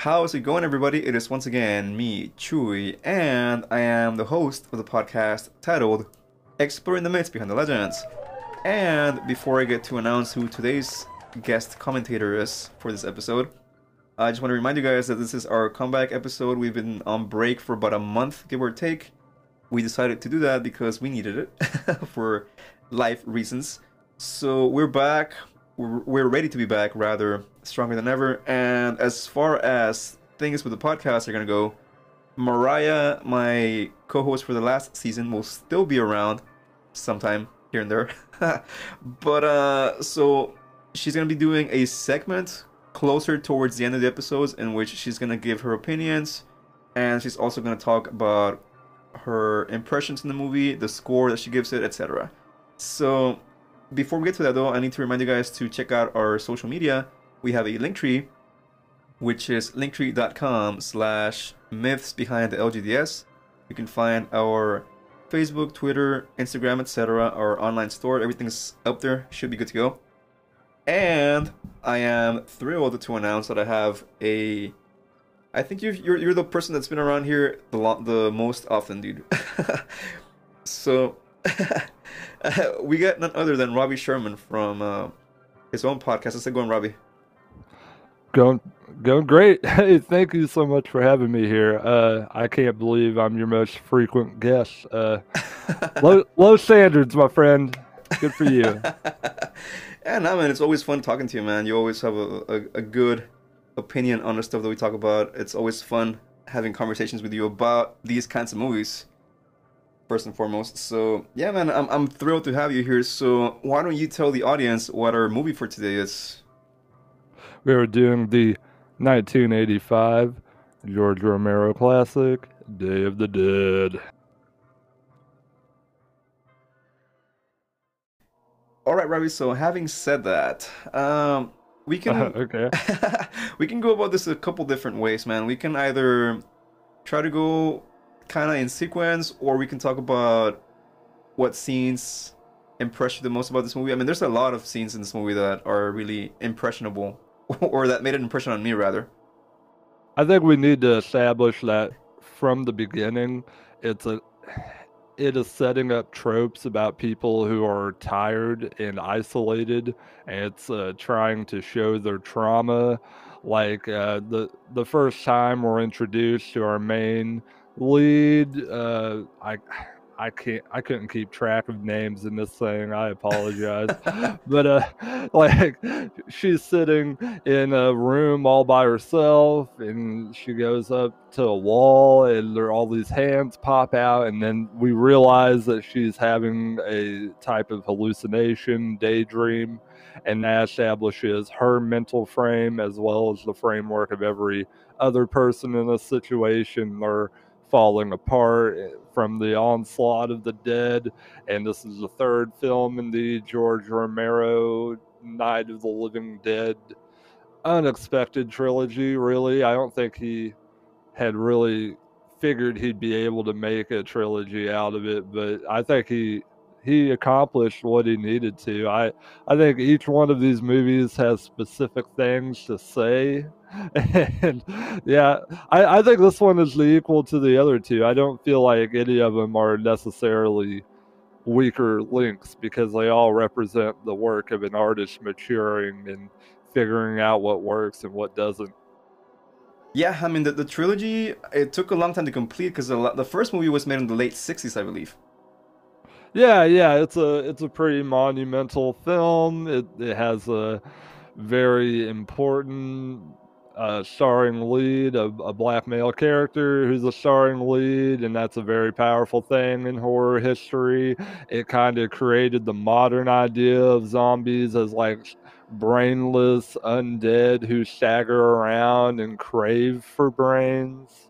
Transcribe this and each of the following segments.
How's it going, everybody? It is once again me, Chewy, and I am the host of the podcast titled Exploring the Myths Behind the Legends. And before I get to announce who today's guest commentator is for this episode, I just want to remind you guys that this is our comeback episode. We've been on break for about a month, give or take. We decided to do that because we needed it for life reasons. So we're back. We're ready to be back, rather, stronger than ever. And as far as things with the podcast are going to go, Mariah, my co-host for the last season, will still be around sometime here and there. So she's going to be doing a segment closer towards the end of the episodes in which she's going to give her opinions. And she's also going to talk about her impressions in the movie, the score that she gives it, etc. So before we get to that, though, I need to remind you guys to check out our social media. We have a link tree, which is linktree.com/myths behind the LGDS. You can find our Facebook, Twitter, Instagram, etc., our online store. Everything's up there. Should be good to go. And I am thrilled to announce that I have a... I think you're the person that's been around here the most often, dude. So... we got none other than Robbie Sherman from his own podcast. How's it going, Robbie? Going great. Hey, thank you so much for having me here. I can't believe I'm your most frequent guest. Low standards, my friend. Good for you. Yeah, no, man, it's always fun talking to you, man. You always have a good opinion on the stuff that we talk about. It's always fun having conversations with you about these kinds of movies, first and foremost. So yeah, man, I'm thrilled to have you here. So why don't you tell the audience what our movie for today is? We are doing the 1985 George Romero classic, Day of the Dead. All right, Robbie. So having said that, we can Okay. we can go about this a couple different ways, man. We can either try to go kind of in sequence, or we can talk about what scenes impressed you the most about this movie. I mean, there's a lot of scenes in this movie that are really impressionable, or that made an impression on me, rather. I think we need to establish that from the beginning, it's a it is setting up tropes about people who are tired and isolated, and it's trying to show their trauma. Like the first time we're introduced to our main lead, I couldn't keep track of names in this thing. I apologize, but like she's sitting in a room all by herself, and she goes up to a wall, and there all these hands pop out, and then we realize that she's having a type of hallucination, daydream, and that establishes her mental frame as well as the framework of every other person in a situation. Or falling apart from the onslaught of the dead. And this is the third film in the George Romero Night of the Living Dead unexpected trilogy, really. I don't think he had really figured he'd be able to make a trilogy out of it, but I think he accomplished what he needed to. I think each one of these movies has specific things to say. And yeah, I think this one is the equal to the other two. I don't feel like any of them are necessarily weaker links, because they all represent the work of an artist maturing and figuring out what works and what doesn't. Yeah, I mean, the trilogy, it took a long time to complete because the first movie was made in the late 60s, I believe. Yeah, it's a pretty monumental film. It has a very important starring lead, a black male character who's a starring lead, and that's a very powerful thing in horror history. It kind of created the modern idea of zombies as like brainless undead who stagger around and crave for brains.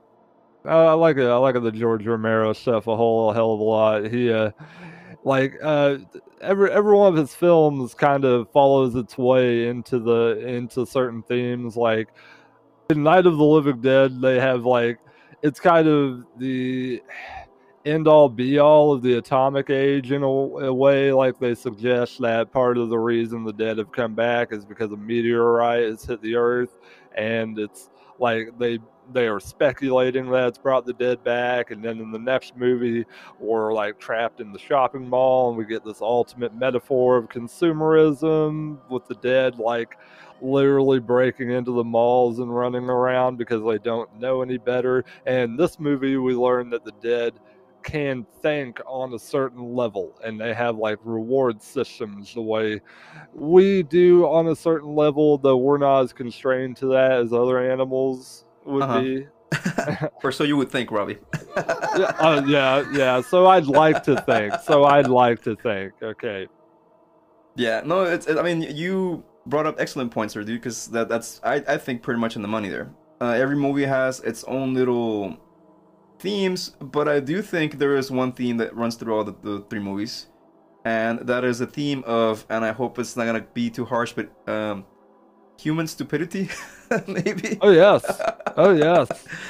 I like the George Romero stuff a whole hell of a lot. He like every one of his films kind of follows its way into certain themes. Like in Night of the Living Dead, they have like it's kind of the end all be all of the atomic age in a way. Like they suggest that part of the reason the dead have come back is because a meteorite has hit the earth and it's like they are speculating that it's brought the dead back, and then in the next movie we're like trapped in the shopping mall and we get this ultimate metaphor of consumerism with the dead like literally breaking into the malls and running around because they don't know any better. And this movie we learn that the dead can think on a certain level and they have like reward systems the way we do on a certain level, though we're not as constrained to that as other animals would Uh be. huh. Or so you would think, Robbie. Yeah. So I'd like to think. Okay. Yeah, no, I mean, you brought up excellent points there, dude, because that's I think pretty much in the money there. Every movie has its own little themes, but I do think there is one theme that runs through all the three movies, and that is a theme of, and I hope it's not gonna be too harsh, but human stupidity, maybe. Oh yes. Oh yes.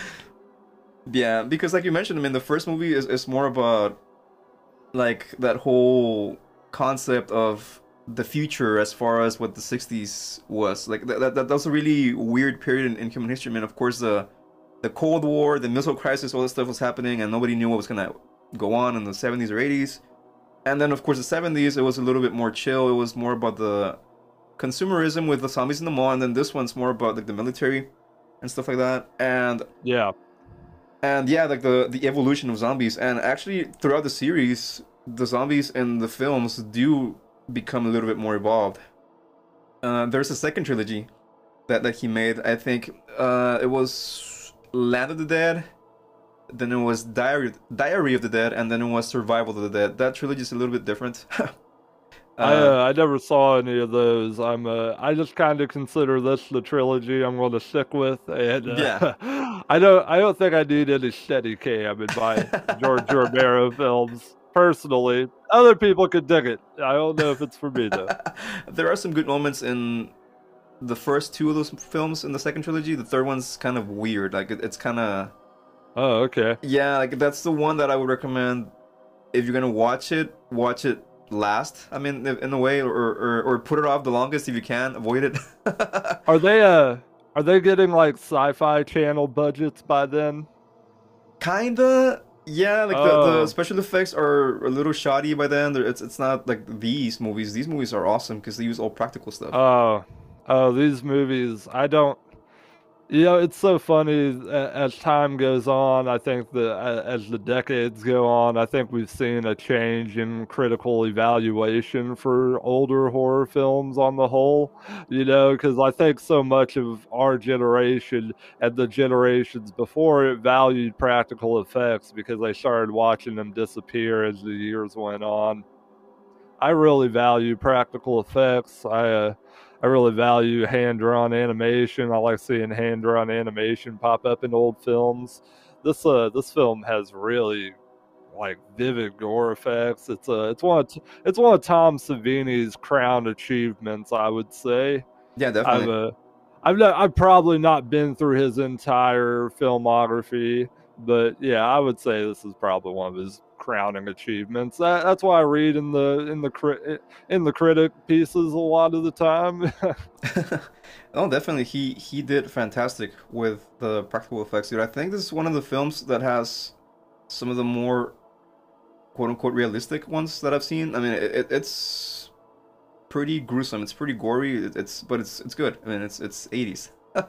Yeah, because like you mentioned, I mean, the first movie is more about like that whole concept of the future as far as what the 60s was. Like that was a really weird period in human history. I mean, of course, the Cold War, the Missile Crisis, all this stuff was happening, and nobody knew what was gonna go on in the 70s or 80s. And then, of course, the 70s, it was a little bit more chill. It was more about the consumerism with the zombies in the mall, and then this one's more about like the military and stuff like that. Yeah. And yeah, like the evolution of zombies. And actually, throughout the series, the zombies in the films do become a little bit more evolved. There's a second trilogy that he made. I think it was Land of the Dead, then it was Diary of the Dead, and then it was Survival of the Dead. That trilogy is a little bit different. I never saw any of those. I just kind of consider this the trilogy I'm going to stick with, and Yeah. I don't think I need any steady cam in my George Romero films. Personally, other people could dig it. I don't know if it's for me though. There are some good moments in the first two of those films in the second trilogy. The third one's kind of weird. Like it's kind of, Oh, okay. yeah. Like that's the one that I would recommend if you're gonna watch it last. I mean, in a way, or put it off the longest if you can. Avoid it. Are they getting like Sci-Fi Channel budgets by then? Kinda. Yeah, like the Oh, special effects are a little shoddy by then. It's not like these movies. These movies are awesome because they use all practical stuff. oh, oh! These movies, I don't. You know, it's so funny as time goes on. I think that as the decades go on, I think we've seen a change in critical evaluation for older horror films on the whole. You know, because I think so much of our generation and the generations before it valued practical effects because they started watching them disappear as the years went on. I really value practical effects. I really value hand drawn animation. I like seeing hand drawn animation pop up in old films. This film has really like vivid gore effects. It's one of Tom Savini's crown achievements, I would say. Yeah, I've definitely. I've probably not been through his entire filmography, but yeah, I would say this is probably one of his crowning achievements. That's why I read in the critic pieces a lot of the time. Oh, definitely. He did fantastic with the practical effects, dude. I think this is one of the films that has some of the more quote unquote realistic ones that I've seen. I mean, it's pretty gruesome. It's pretty gory. It's good. I mean, it's 80s.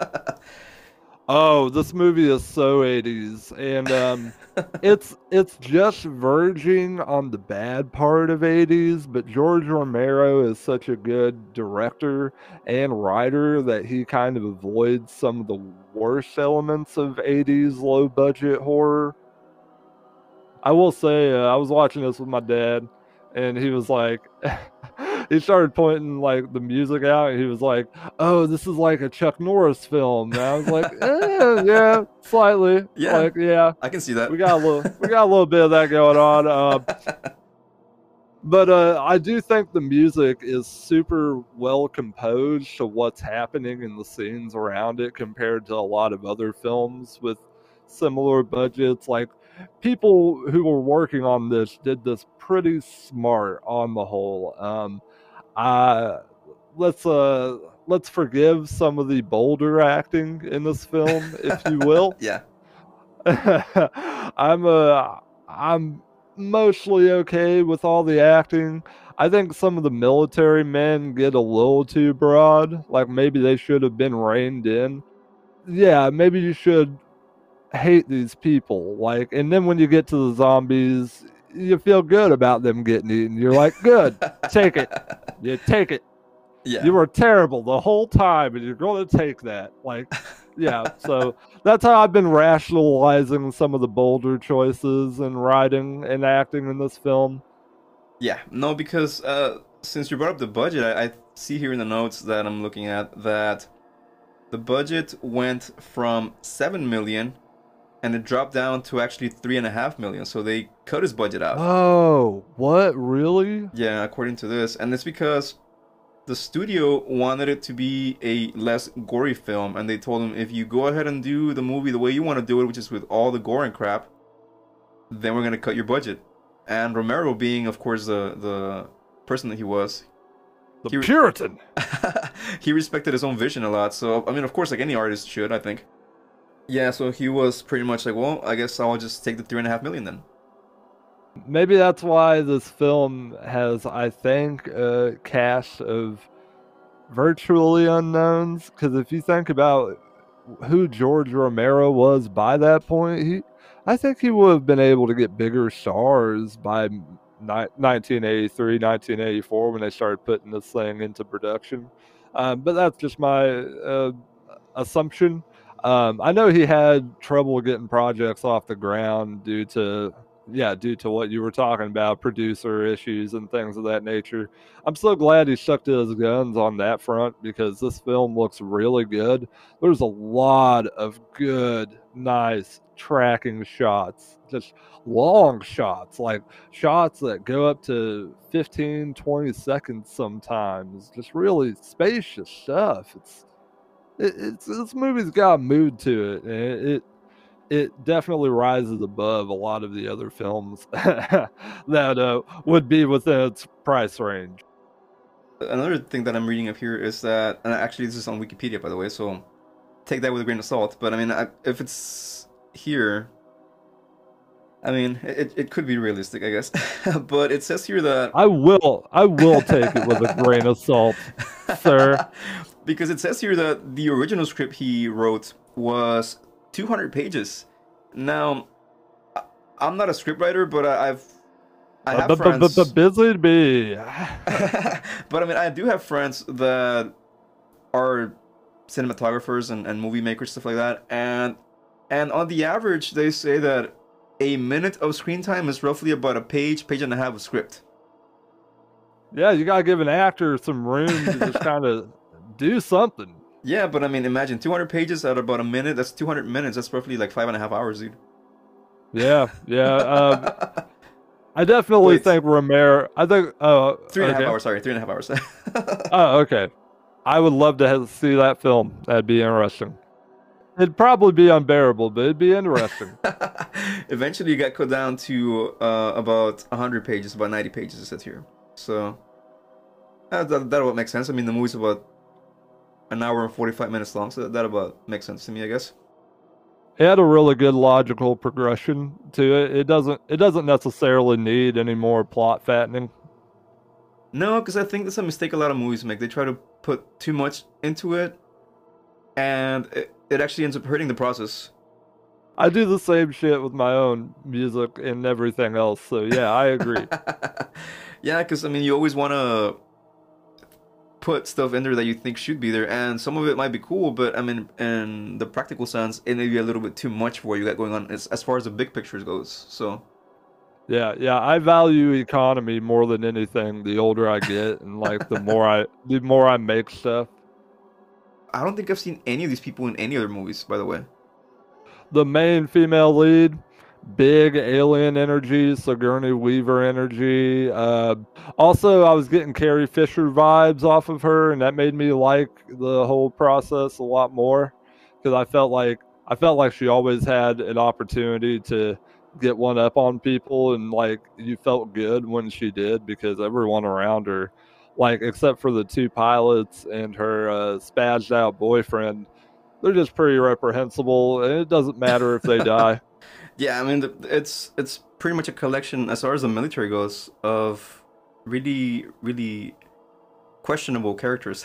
Oh, this movie is so 80s, and it's just verging on the bad part of 80s, but George Romero is such a good director and writer that he kind of avoids some of the worst elements of 80s low budget horror. I will say, I was watching this with my dad, and he was like, he started pointing like the music out, and he was like, "Oh, this is like a Chuck Norris film." And I was like, "Yeah, slightly." Yeah, Like, yeah, I can see that. we got a little bit of that going on. But I do think the music is super well composed to what's happening in the scenes around it compared to a lot of other films with similar budgets. Like, people who were working on this did this pretty smart on the whole. I let's forgive some of the bolder acting in this film, if you will. Yeah. I'm mostly okay with all the acting. I think some of the military men get a little too broad. Like maybe they should have been reined in. Yeah, maybe you should hate these people. Like, and then when you get to the zombies, you feel good about them getting eaten. You're like, good, take it. You take it. Yeah. You were terrible the whole time, and you're going to take that. Like, yeah. So that's how I've been rationalizing some of the bolder choices in writing and acting in this film. Yeah. No, because since you brought up the budget, I see here in the notes that I'm looking at that the budget went from 7 million and it dropped down to actually 3.5 million. So they cut his budget out. Oh, what? Really? Yeah, according to this. And it's because the studio wanted it to be a less gory film, and they told him, if you go ahead and do the movie the way you want to do it, which is with all the gore and crap, then we're going to cut your budget. And Romero, being, of course, the person that he was, The Puritan. he respected his own vision a lot. So, I mean, of course, like any artist should, I think. Yeah, so he was pretty much like, well, I guess I'll just take the 3.5 million then. Maybe that's why this film has, I think, a cast of virtually unknowns. Because if you think about who George Romero was by that point, I think he would have been able to get bigger stars by 1983, 1984 when they started putting this thing into production. But that's just my assumption. I know he had trouble getting projects off the ground due to what you were talking about, producer issues and things of that nature. I'm so glad he stuck to his guns on that front because this film looks really good. There's a lot of good, nice tracking shots, just long shots, like shots that go up to 15, 20 seconds sometimes. Just really spacious stuff. It's this movie's got a mood to it, and it definitely rises above a lot of the other films that would be within its price range. Another thing that I'm reading up here is that, and actually this is on Wikipedia, by the way, so take that with a grain of salt. But I mean, if it's here, I mean, it could be realistic, I guess. But it says here that I will take it with a grain of salt, sir. Because it says here that the original script he wrote was 200 pages. Now, I'm not a scriptwriter, but I have friends. Busy bee. But I mean, I do have friends that are cinematographers and movie makers, stuff like that. And on the average, they say that a minute of screen time is roughly about a page and a half of script. Yeah, you gotta give an actor some room to just kind of do something. Yeah, but I mean, imagine 200 pages at about a minute. That's 200 minutes. That's roughly like 5.5 hours, dude. Yeah. I definitely think Romero. I think 3.5 hours. Sorry, 3.5 hours. Oh, okay. I would love to see that film. That'd be interesting. It'd probably be unbearable, but it'd be interesting. Eventually, it got cut down to about 100 pages, about 90 pages, it says here. So that would make sense. I mean, the movie's about an hour and 45 minutes long, so that about makes sense to me, I guess. It had a really good logical progression to it. It doesn't necessarily need any more plot fattening. No, because I think that's a mistake a lot of movies make. They try to put too much into it, and it actually ends up hurting the process. I do the same shit with my own music and everything else, so yeah, I agree. Yeah, because I mean, you always want to put stuff in there that you think should be there, and some of it might be cool, but I mean, in the practical sense, it may be a little bit too much for what you got going on as far as the big picture goes. So yeah, I value economy more than anything the older I get, and like the more I make stuff. I don't think I've seen any of these people in any other movies, by the way. The main female lead, big alien energy, Sigourney Weaver energy. Also, I was getting Carrie Fisher vibes off of her, and that made me like the whole process a lot more because I felt like she always had an opportunity to get one up on people, and like you felt good when she did because everyone around her Like, except for the two pilots and her spazzed out boyfriend, they're just pretty reprehensible, and it doesn't matter if they die. Yeah, I mean, it's pretty much a collection, as far as the military goes, of really, really questionable characters.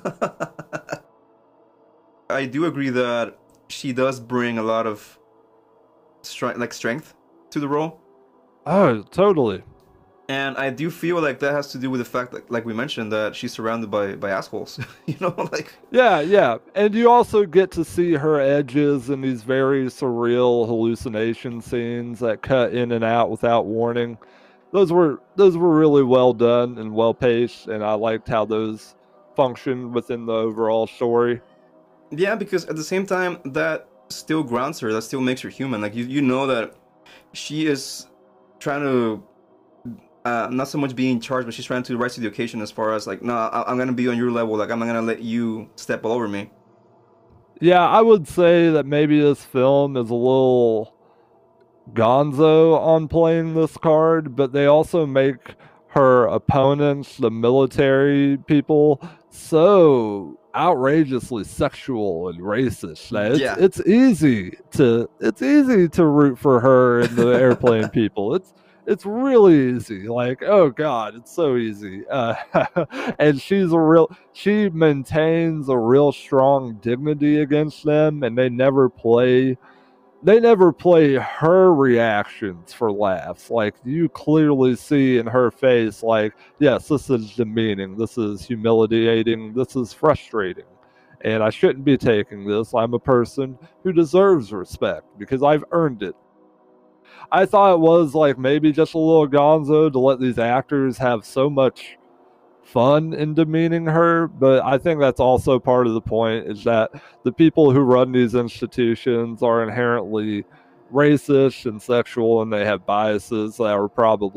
I do agree that she does bring a lot of strength to the role, Oh, totally. and I do feel like that has to do with the fact that, like we mentioned, that she's surrounded by assholes. You know, like Yeah, yeah. And you also get to see her edges in these very surreal hallucination scenes that cut in and out without warning. Those were really well done and well paced, and I liked how those functioned within the overall story. yeah, because at the same time, that still grounds her. That still makes her human. Like you know that she is trying to not so much be in charge, but she's trying to rise to the occasion as far as like, no, I'm gonna be on your level. Like I'm not gonna let you step all over me. Yeah, I would say that maybe this film is a little gonzo on playing this card, but they also make her opponents, the military people, so outrageously sexual and racist that it's Yeah, it's easy to root for her and the airplane people. It's really easy. Like, oh god, it's so easy. And she maintains a real strong dignity against them, and they never play her reactions for laughs. Like, you clearly see in her face, like, yes, this is demeaning, this is humiliating, this is frustrating, and I shouldn't be taking this. I'm a person who deserves respect because I've earned it. I thought it was like maybe just a little gonzo to let these actors have so much fun in demeaning her, but I think that's also part of the point, is that the people who run these institutions are inherently racist and sexual, and they have biases that are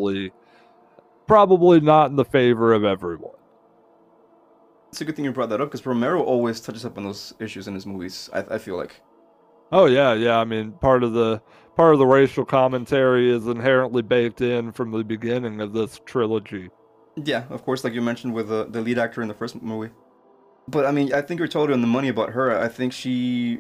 probably not in the favor of everyone. it's a good thing you brought that up because Romero always touches up on those issues in his movies. I feel like. Oh yeah, yeah. I mean, part of the racial commentary is inherently baked in from the beginning of this trilogy. Yeah, of course, like you mentioned with the lead actor in the first movie. But I mean, I think you're totally on the money about her. I think she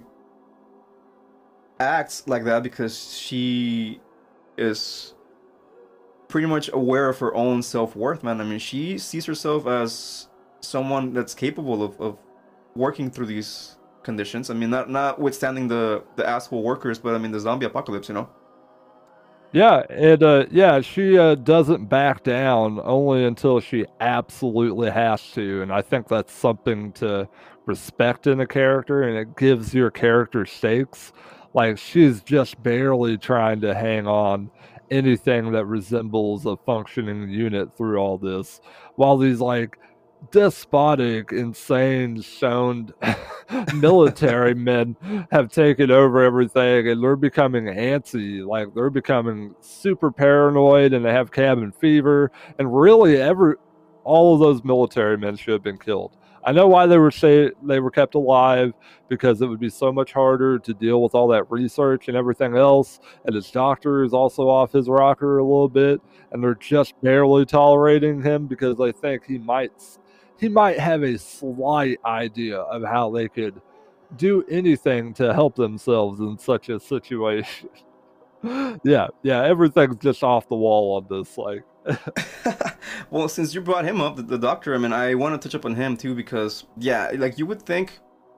acts like that because she is pretty much aware of her own self-worth, man. I mean, she sees herself as someone that's capable of working through these conditions. I mean, notwithstanding the asshole workers, but I mean the zombie apocalypse, you know? Yeah, and she doesn't back down only until she absolutely has to, and I think that's something to respect in a character, and it gives your character stakes. Like, she's just barely trying to hang on anything that resembles a functioning unit through all this, while these like despotic, insane, stoned military men have taken over everything, and they're becoming antsy. Like, they're becoming super paranoid, and they have cabin fever. And really, all of those military men should have been killed. I know why they were kept alive, because it would be so much harder to deal with all that research and everything else. And his doctor is also off his rocker a little bit, and they're just barely tolerating him because they think he might have a slight idea of how they could do anything to help themselves in such a situation. Yeah, yeah, everything's just off the wall on this. Like, Well, since you brought him up, the doctor, I mean, I want to touch up on him too because, yeah, like you would think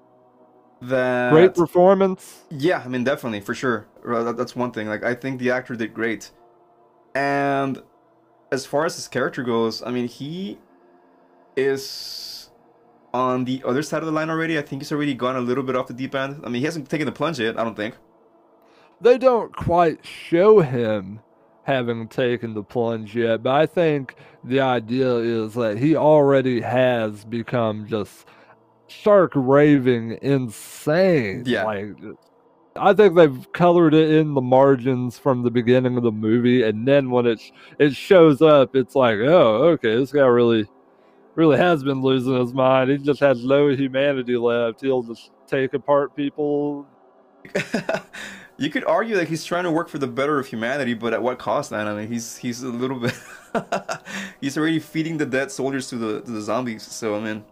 great that, performance. yeah, I mean, definitely, for sure. That's one thing. Like, I think the actor did great. And as far as his character goes, I mean, he is on the other side of the line already. I think he's already gone a little bit off the deep end. I mean, he hasn't taken the plunge yet, I don't think. They don't quite show him having taken the plunge yet, but I think the idea is that he already has become just stark raving insane. Yeah. Like, I think they've colored it in the margins from the beginning of the movie, and then when it shows up, it's like, oh, okay, this guy really has been losing his mind. He just has no humanity left. He'll just take apart people. You could argue that he's trying to work for the better of humanity, but at what cost, man? I mean, he's a little bit. He's already feeding the dead soldiers to the zombies. So I mean,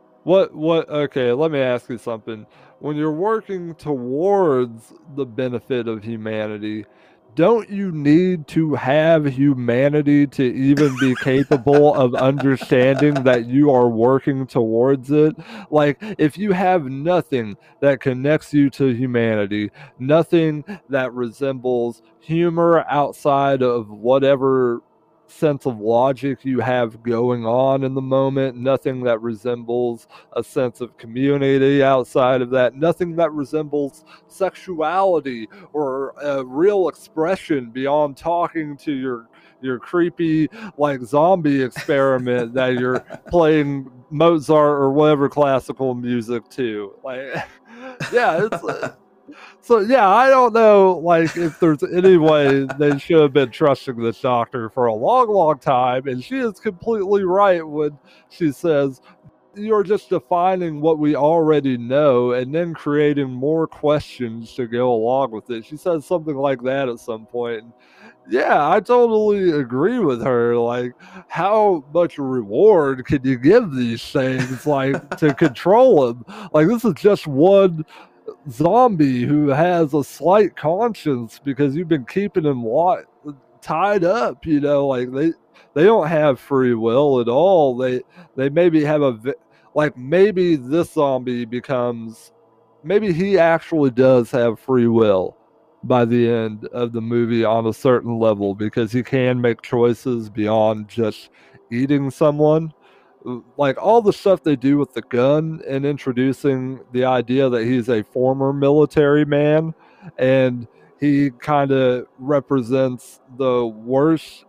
Okay, let me ask you something. When you're working towards the benefit of humanity, don't you need to have humanity to even be capable of understanding that you are working towards it? Like, if you have nothing that connects you to humanity, nothing that resembles humor outside of whatever sense of logic you have going on in the moment, nothing that resembles a sense of community outside of that, nothing that resembles sexuality or a real expression beyond talking to your creepy like zombie experiment that you're playing Mozart or whatever classical music to. Like, yeah, it's so yeah, I don't know, like, if there's any way they should have been trusting this doctor for a long, long time, and she is completely right when she says you're just defining what we already know and then creating more questions to go along with it. She says something like that at some point. Yeah, I totally agree with her. Like, how much reward can you give these things, like, to control them? Like, this is just one zombie who has a slight conscience because you've been keeping him tied up. Like they don't have free will at all. They maybe have like maybe this zombie becomes maybe he actually does have free will by the end of the movie on a certain level because he can make choices beyond just eating someone. Like all the stuff they do with the gun and introducing the idea that he's a former military man and he kind of represents the worst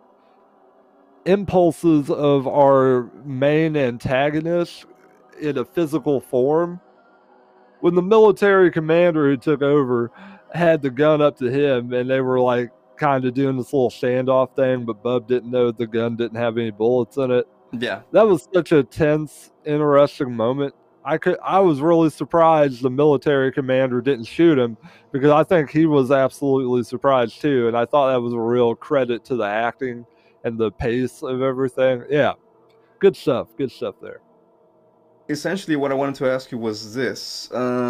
impulses of our main antagonist in a physical form. When the military commander who took over had the gun up to him and they were like kind of doing this little standoff thing, but Bub didn't know the gun didn't have any bullets in it. yeah. That was such a tense, interesting moment. I was really surprised the military commander didn't shoot him because I think he was absolutely surprised too, and I thought that was a real credit to the acting and the pace of everything. Yeah, good stuff. Good stuff there. Essentially, what I wanted to ask you was this: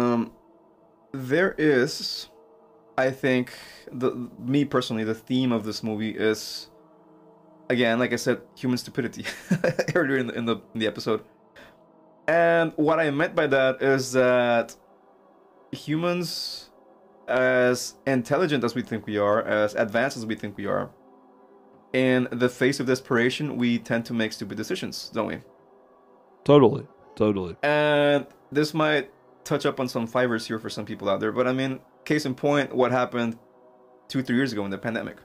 there is, I think, the me personally, the theme of this movie is, again, like I said, human stupidity earlier in the episode. And what I meant by that is that humans, as intelligent as we think we are, as advanced as we think we are, in the face of desperation, we tend to make stupid decisions, don't we? Totally, totally. And this might touch up on some fibers here for some people out there, but I mean, case in point, what happened 2, 3 years ago in the pandemic.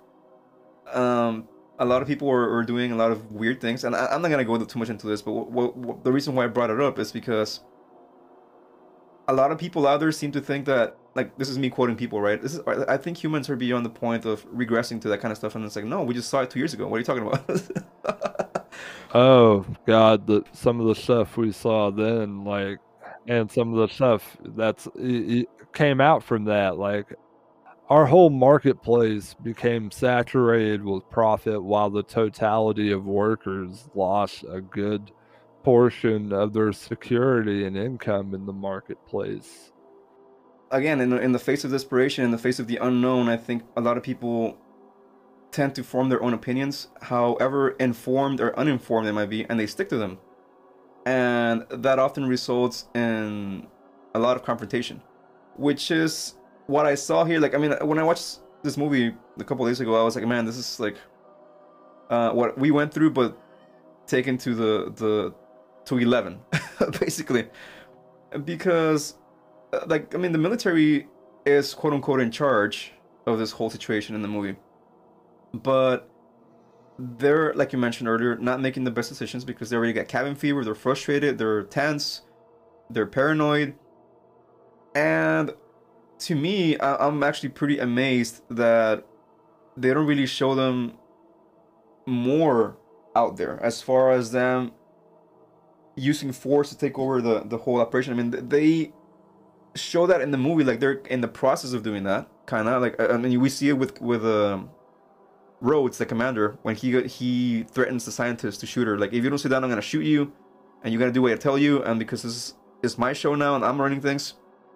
A lot of people were doing a lot of weird things, and I'm not gonna go too much into this, but the reason why I brought it up is because a lot of people out there seem to think that, like, this is me quoting people, right? I think humans are beyond the point of regressing to that kind of stuff, and it's like, no, we just saw it 2 years ago. What are you talking about? Oh God, some of the stuff we saw then, like, and some of the stuff it came out from that, like our whole marketplace became saturated with profit while the totality of workers lost a good portion of their security and income in the marketplace. Again, in the face of desperation, in the face of the unknown, I think a lot of people tend to form their own opinions, however informed or uninformed they might be, and they stick to them. And that often results in a lot of confrontation, which is what I saw here. Like, I mean, when I watched this movie a couple days ago, I was like, man, this is like what we went through, but taken to the to 11, basically. Because, like, I mean, the military is quote unquote in charge of this whole situation in the movie, but they're, like you mentioned earlier, not making the best decisions because they already got cabin fever, they're frustrated, they're tense, they're paranoid. And to me, I'm actually pretty amazed that they don't really show them more out there as far as them using force to take over the whole operation. I mean, they show that in the movie, like they're in the process of doing that, kind of like, I mean, we see it with Rhodes, the commander, when he threatens the scientist to shoot her. Like, if you don't sit down, I'm gonna shoot you, and you gotta do what I tell you. And because this is my show now, and I'm running things.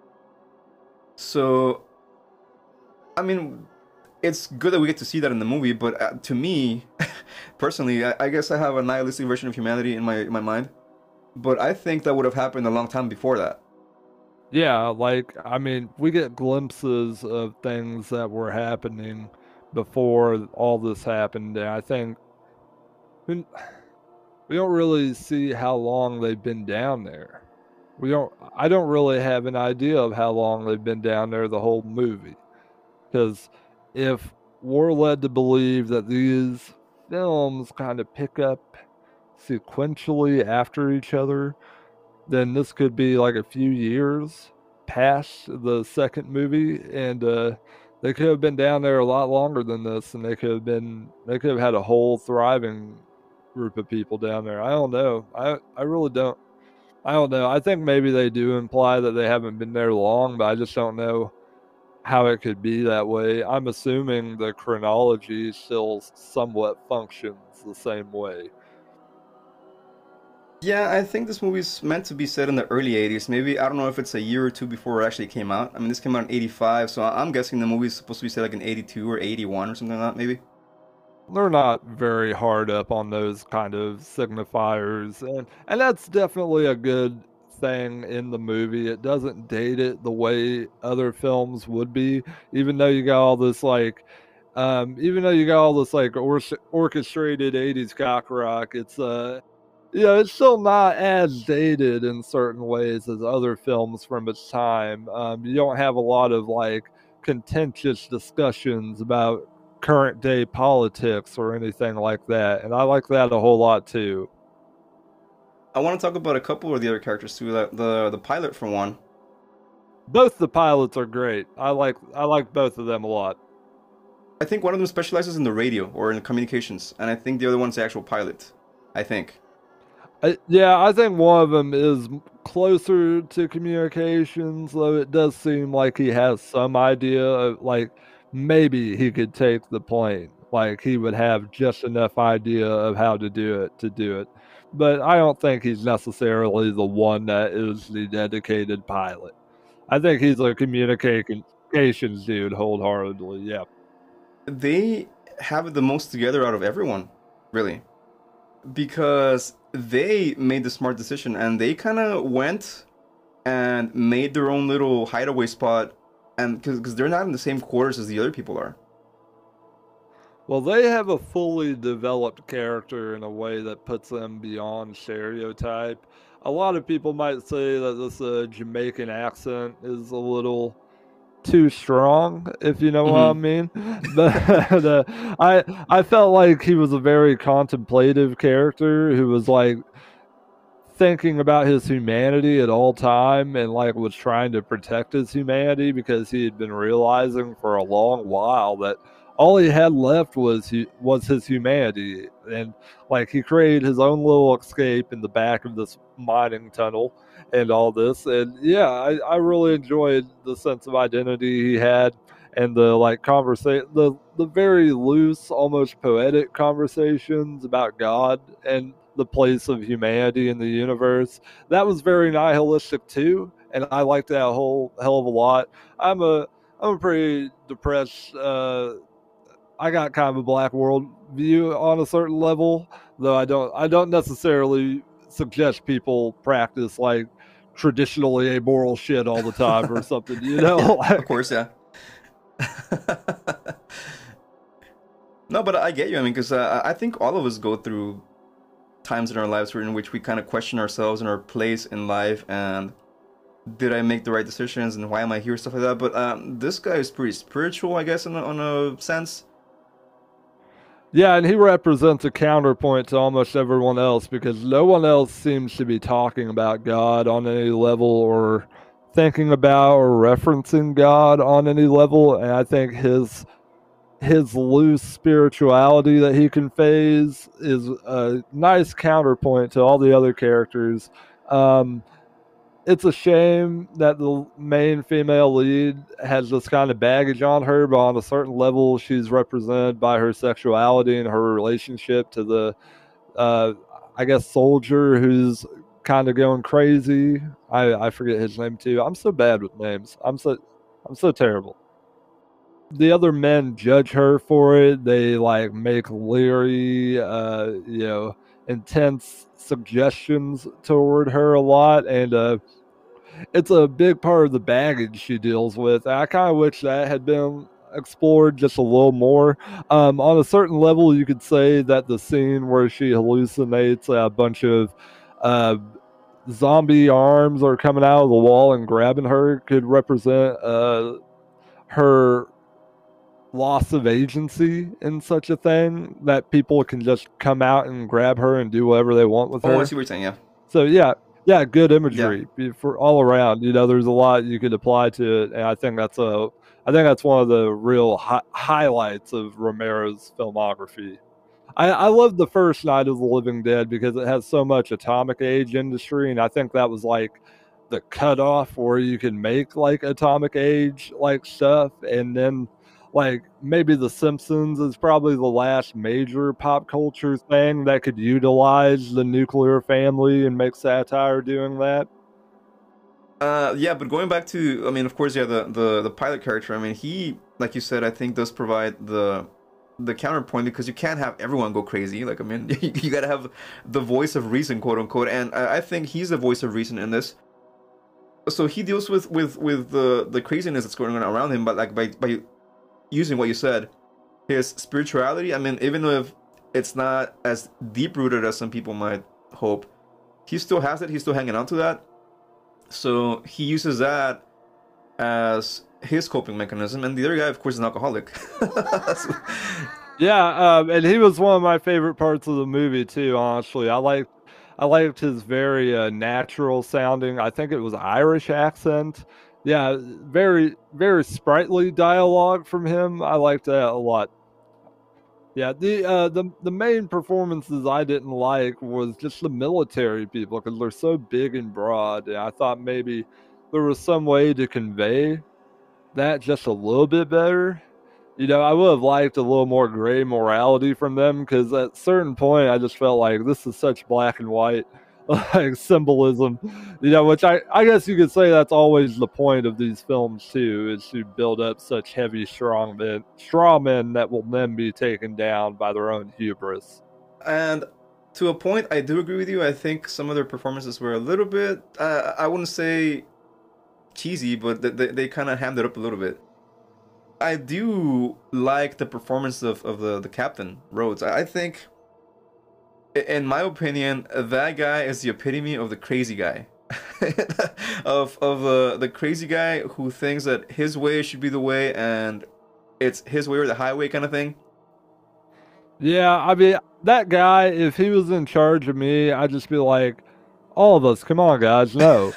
So, I mean, it's good that we get to see that in the movie. But to me, personally, I guess I have a nihilistic version of humanity in my mind. But I think that would have happened a long time before that. Yeah, like, I mean, we get glimpses of things that were happening before all this happened, and I think we, we don't really see how long they've been down there. I don't really have an idea of how long they've been down there the whole movie. Because if we're led to believe that these films kind of pick up sequentially after each other, then this could be like a few years past the second movie, and they could have been down there a lot longer than this, and they could have had a whole thriving group of people down there. I don't know. I really don't. I don't know. I think maybe they do imply that they haven't been there long, but I just don't know how it could be that way. I'm assuming the chronology still somewhat functions the same way. Yeah, I think this movie's meant to be set in the early 80s. Maybe, I don't know if it's a year or two before it actually came out. I mean, this came out in 85, so I'm guessing the movie's supposed to be set like in 82 or 81 or something like that, maybe. They're not very hard up on those kind of signifiers, and that's definitely a good thing in the movie. It doesn't date it the way other films would be, even though you got all this like orchestrated 80s cock rock. It's it's still not as dated in certain ways as other films from its time. You don't have a lot of like contentious discussions about current day politics or anything like that, and I like that a whole lot too. I want to talk about a couple of the other characters too. The pilot for one. Both the pilots are great. I like both of them a lot. I think one of them specializes in the radio or in communications, and I think the other one's the actual pilot. I think. Yeah, I think one of them is closer to communications, though it does seem like he has some idea of, like, maybe he could take the plane. Like, he would have just enough idea of how to do it. But I don't think he's necessarily the one that is the dedicated pilot. I think he's a communications dude wholeheartedly, yeah. They have it the most together out of everyone, really, because they made the smart decision and they kind of went and made their own little hideaway spot, and because they're not in the same quarters as the other people are. Well, they have a fully developed character in a way that puts them beyond stereotype. A lot of people might say that this Jamaican accent is a little too strong, if you know what I Hmm. mean. But I felt like he was a very contemplative character who was like thinking about his humanity at all time, and like was trying to protect his humanity because he had been realizing for a long while that all he had left was his humanity. And like he created his own little escape in the back of this mining tunnel and all this. And yeah, I really enjoyed the sense of identity he had, and the like conversation, the very loose, almost poetic conversations about God and the place of humanity in the universe. That was very nihilistic too, and I liked that a whole hell of a lot. I'm a pretty depressed. I got kind of a black world view on a certain level, though I don't necessarily suggest people practice like traditionally amoral shit all the time or something. Yeah, of Like, course, yeah. No, but I get you. I mean, because I think all of us go through times in our lives in which we kind of question ourselves and our place in life, and did I make the right decisions, and why am I here, stuff like that. But this guy is pretty spiritual, I guess, on a sense. yeah, and he represents a counterpoint to almost everyone else because no one else seems to be talking about God on any level or thinking about or referencing God on any level. And I think his loose spirituality that he conveys is a nice counterpoint to all the other characters. Um, it's a shame that the main female lead has this kind of baggage on her, but on a certain level, she's represented by her sexuality and her relationship to the, uh, I guess, soldier who's kind of going crazy. I forget his name too. I'm so bad with names. I'm so terrible. The other men judge her for it. They like make leery, intense suggestions toward her a lot, and it's a big part of the baggage she deals with. I kind of wish that had been explored just a little more. On a certain level, you could say that the scene where she hallucinates a bunch of uh, zombie arms are coming out of the wall and grabbing her could represent her loss of agency in such a thing, that people can just come out and grab her and do whatever they want with Oh, her. I see what you're saying. Yeah. So yeah, good imagery for all around. There's a lot you could apply to it, and I think that's one of the real highlights of Romero's filmography. I love the first Night of the Living Dead because it has so much atomic age industry, and I think that was like the cutoff where you can make like atomic age like stuff, and then like maybe The Simpsons is probably the last major pop culture thing that could utilize the nuclear family and make satire doing that. Yeah, but going back to, I mean, of course, yeah, the pilot character. I mean, he, like you said, I think does provide the counterpoint, because you can't have everyone go crazy. Like, I mean, you gotta have the voice of reason, quote unquote, and I think he's the voice of reason in this. So he deals with the craziness that's going on around him, but like by using what you said, his spirituality. I mean, even if it's not as deep rooted as some people might hope, he still has it. He's still hanging on to that. So he uses that as his coping mechanism, and the other guy, of course, is an alcoholic. Yeah, and he was one of my favorite parts of the movie too. Honestly, I liked his very natural sounding. I think it was Irish accent. Yeah, very sprightly dialogue from him. I liked that a lot. Yeah, the main performances I didn't like was just the military people because they're so big and broad. And I thought maybe there was some way to convey that just a little bit better. I would have liked a little more gray morality from them because at a certain point I just felt like this is such black and white like symbolism, which I guess you could say that's always the point of these films too, is to build up such heavy straw men that will then be taken down by their own hubris. And to a point, I do agree with you. I think some of their performances were a little bit, I wouldn't say cheesy, but they kind of hammed it up a little bit. I do like the performance of the captain, Rhodes. I think, in my opinion, that guy is the epitome of the crazy guy. of the crazy guy who thinks that his way should be the way, and it's his way or the highway kind of thing. Yeah, I mean, that guy, if he was in charge of me, I'd just be like, all of us, come on, guys, no.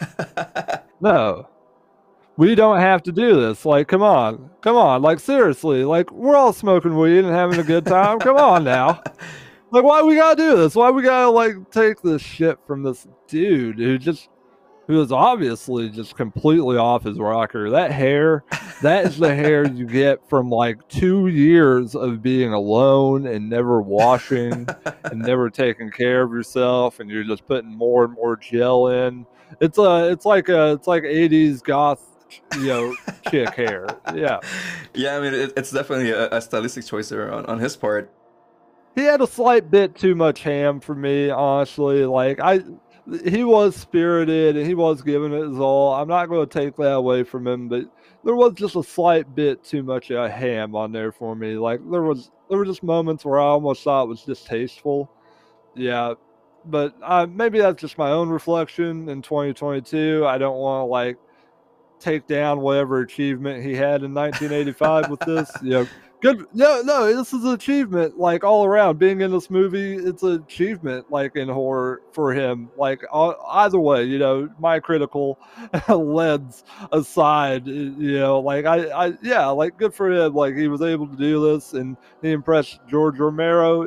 No. We don't have to do this. Like, come on. Like, seriously. Like, we're all smoking weed and having a good time. Come on now. Like, why we gotta do this? Why we gotta, like, take this shit from this dude who is obviously just completely off his rocker. That hair, that is the hair you get from, like, 2 years of being alone and never washing and never taking care of yourself, and you're just putting more and more gel in. It's like 80s goth, chick hair. Yeah. Yeah, I mean, it's definitely a stylistic choice there on his part. He had a slight bit too much ham for me, honestly. Like, he was spirited and he was giving it his all. I'm not going to take that away from him, but there was just a slight bit too much ham on there for me. Like, there were just moments where I almost thought it was distasteful. Yeah, but maybe that's just my own reflection in 2022. I don't want to, like, take down whatever achievement he had in 1985 with this. Good. No, this is an achievement. Like all around, being in this movie, it's an achievement. Like in horror for him. Like either way, my critical lens aside, like yeah, like good for him. Like he was able to do this, and he impressed George Romero.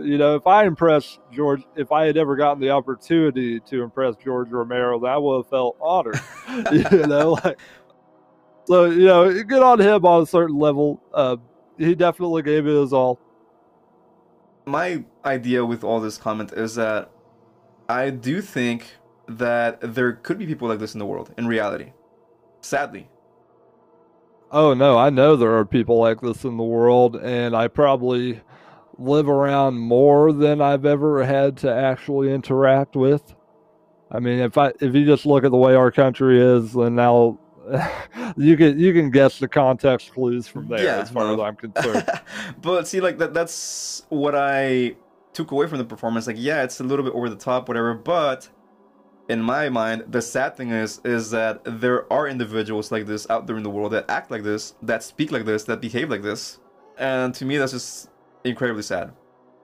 If I had ever gotten the opportunity to impress George Romero, then I would have felt honored. Like so. Good on him on a certain level. He definitely gave it his all. My idea with all this comment is that I do think that there could be people like this in the world, in reality. Sadly. Oh no, I know there are people like this in the world, and I probably live around more than I've ever had to actually interact with. I mean, if you just look at the way our country is, then now you can guess the context clues from there, Yeah, as far as I'm concerned. But see, like that's what I took away from the performance. Like, yeah, it's a little bit over the top, whatever, but in my mind, the sad thing is that there are individuals like this out there in the world that act like this, that speak like this, that behave like this. And to me, that's just incredibly sad.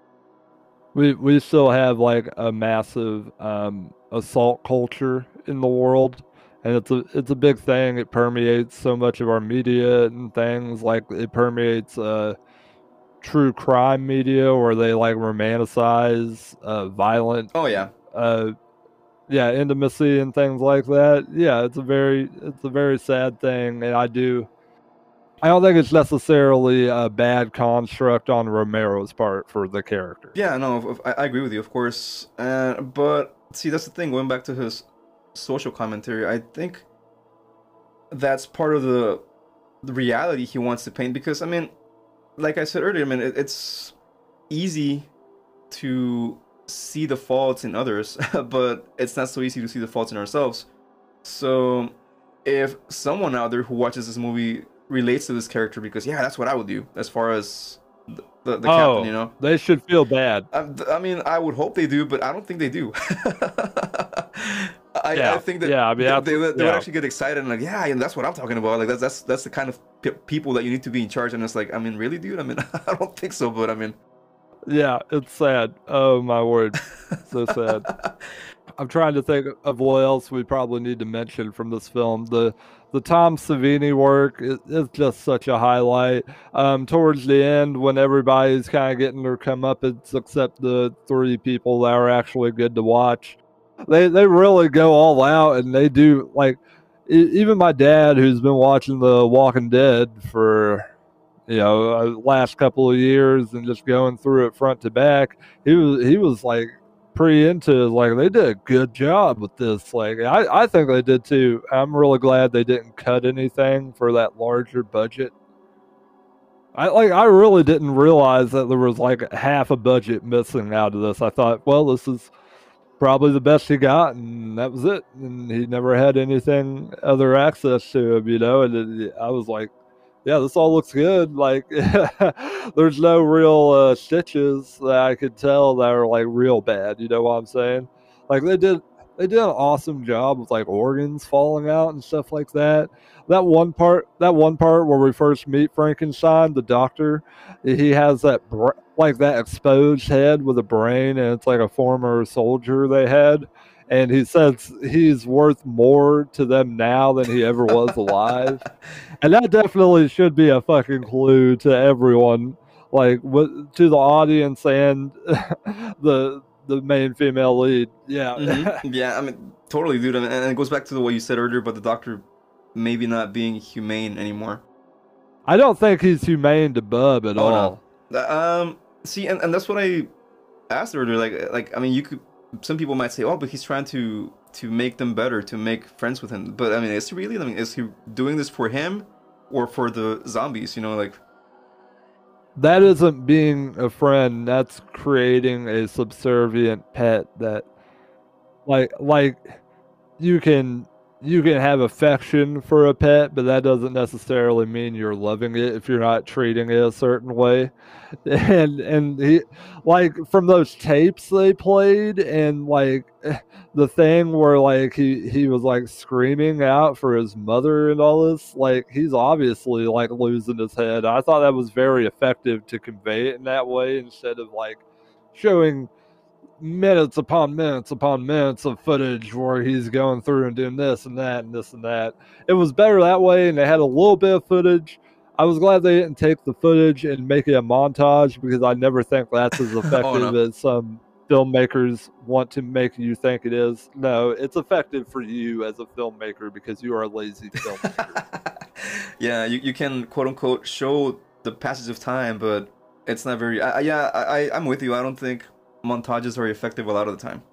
We still have like a massive assault culture in the world, and it's a big thing. It permeates so much of our media and things. Like it permeates true crime media, where they like romanticize violent Oh yeah. yeah, intimacy and things like that. Yeah, it's a very sad thing, and I don't think it's necessarily a bad construct on Romero's part for the character. Yeah, no, I agree with you, of course. But see, that's the thing. Going back to his social commentary, I think that's part of the reality he wants to paint. Because I mean, like I said earlier, I mean, it's easy to see the faults in others, but it's not so easy to see the faults in ourselves. So, if someone out there who watches this movie relates to this character, because yeah, that's what I would do as far as the captain, they should feel bad. I mean, I would hope they do, but I don't think they do. I think that I mean, they would actually get excited and like, yeah, that's what I'm talking about. Like that's the kind of people that you need to be in charge. And it's like, I mean, really, dude? I mean, I don't think so, but I mean, yeah, it's sad. Oh my word, so sad. I'm trying to think of what else we probably need to mention from this film. The Tom Savini work is just such a highlight. Towards the end, when everybody's kind of getting their comeuppance, except the three people that are actually good to watch, they really go all out, and they do like even my dad, who's been watching The Walking Dead for last couple of years and just going through it front to back, he was like pretty into like they did a good job with this. Like I think they did too. I'm really glad they didn't cut anything for that larger budget. I really didn't realize that there was like half a budget missing out of this. I thought, well, this is probably the best he got, and that was it. And he never had anything other access to him, And I was like, yeah, this all looks good. Like, there's no real stitches that I could tell that are like real bad. You know what I'm saying? Like they did an awesome job with like organs falling out and stuff like that. That one part where we first meet Frankenstein, the doctor, he has that like that exposed head with a brain, and it's like a former soldier they had. And he says he's worth more to them now than he ever was alive. And that definitely should be a fucking clue to everyone, like to the audience and the main female lead. Yeah. Mm-hmm. Yeah, I mean, totally, dude. And it goes back to what you said earlier about the doctor maybe not being humane anymore. I don't think he's humane to Bub at all. No. See, and that's what I asked earlier. Like I mean, you could. Some people might say, "Oh, but he's trying to make them better, to make friends with him." But I mean, is he really? I mean, is he doing this for him or for the zombies? Like that isn't being a friend. That's creating a subservient pet that, like you can you can have affection for a pet, but that doesn't necessarily mean you're loving it if you're not treating it a certain way. And he, like, from those tapes they played, and like the thing where like he was like screaming out for his mother and all this, like he's obviously like losing his head. I thought that was very effective to convey it in that way, instead of like showing minutes upon minutes of footage where he's going through and doing this and that and this and that. It was better that way, and they had a little bit of footage. I was glad they didn't take the footage and make it a montage, because I never think that's as Oh effective no. as some filmmakers want to make you think it is. No, it's effective for you as a filmmaker because you are a lazy filmmaker. Yeah, you can quote unquote show the passage of time, but it's not very. Yeah, I'm with you. I don't think montages are effective a lot of the time.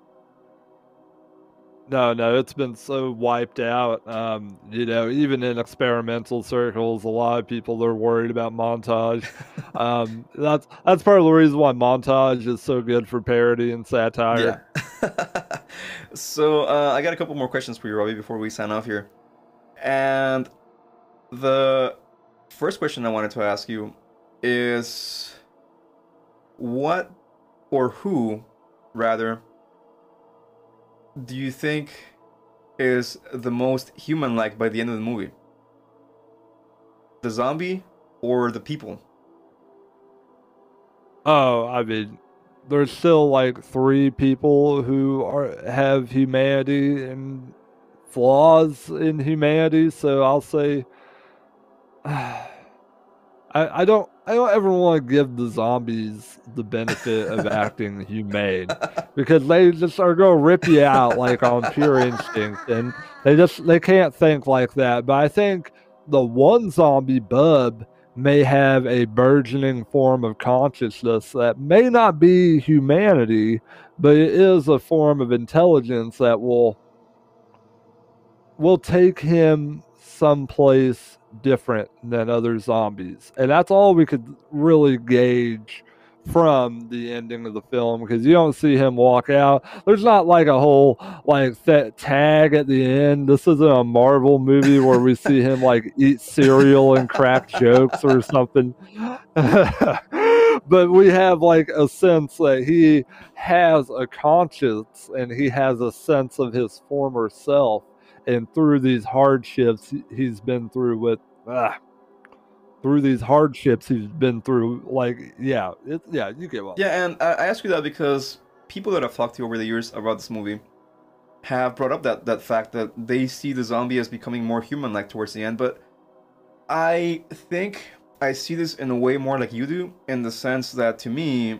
No, no, it's been so wiped out. Even in experimental circles, a lot of people are worried about montage. That's part of the reason why montage is so good for parody and Yeah. satire. So I got a couple more questions for you, Robbie, before we sign off here. And the first question I wanted to ask you is what or who, rather, do you think is the most human-like by the end of the movie? The zombie or the people? Oh, I mean, there's still like three people who have humanity and flaws in humanity, so I'll say I don't ever want to give the zombies the benefit of acting humane, because they just are gonna rip you out like on pure instinct, and they can't think like that. But I think the one zombie, Bub, may have a burgeoning form of consciousness that may not be humanity, but it is a form of intelligence that will take him someplace different than other zombies. And that's all we could really gauge from the ending of the film, because you don't see him walk out. There's not like a whole like that tag at the end. This isn't a Marvel movie where we see him like eat cereal and crack jokes or something. But we have like a sense that he has a conscience and he has a sense of his former self, and through these hardships he's been through with through these hardships he's been through, like, yeah, you get what I'm Yeah, saying. and I ask you that because people that I've talked to over the years about this movie have brought up that fact that they see the zombie as becoming more human-like towards the end, but I think I see this in a way more like you do, in the sense that to me,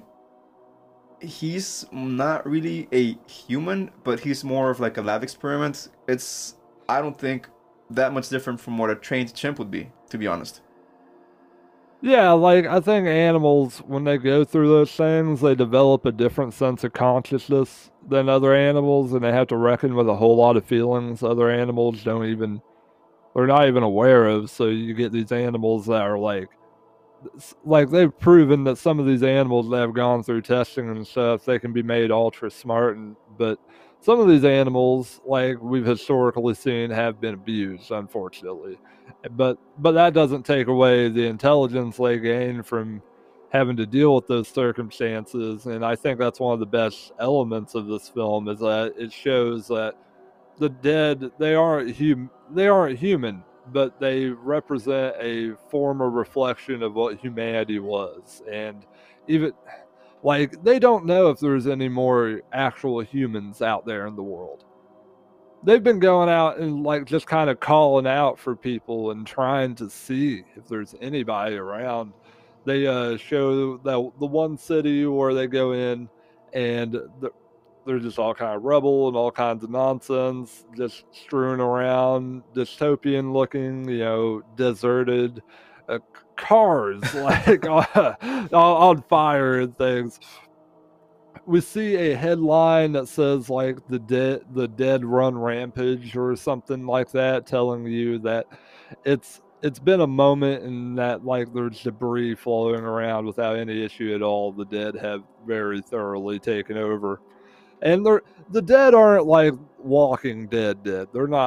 he's not really a human, but he's more of like a lab experiment. It's, I don't think, that much different from what a trained chimp would be, to be honest. Yeah, like I think animals, when they go through those things, they develop a different sense of consciousness than other animals, and they have to reckon with a whole lot of feelings other animals don't even, they're not even aware of. So you get these animals that are like they've proven that some of these animals that have gone through testing and stuff, they can be made ultra smart, and but some of these animals, like we've historically seen, have been abused, unfortunately. But that doesn't take away the intelligence they gain from having to deal with those circumstances. And I think that's one of the best elements of this film, is that it shows that the dead, they aren't human, but they represent a form or reflection of what humanity was. And even like they don't know if there's any more actual humans out there in the world. They've been going out and like just kind of calling out for people and trying to see if there's anybody around. They show the one city where they go in, and there's just all kind of rubble and all kinds of nonsense just strewn around, dystopian looking, deserted, uh, cars like on fire and things. We see a headline that says like the dead run rampage or something like that, telling you that it's been a moment, and that like there's debris floating around without any issue at all. The dead have very thoroughly taken over, and the dead aren't like Walking Dead dead. They're not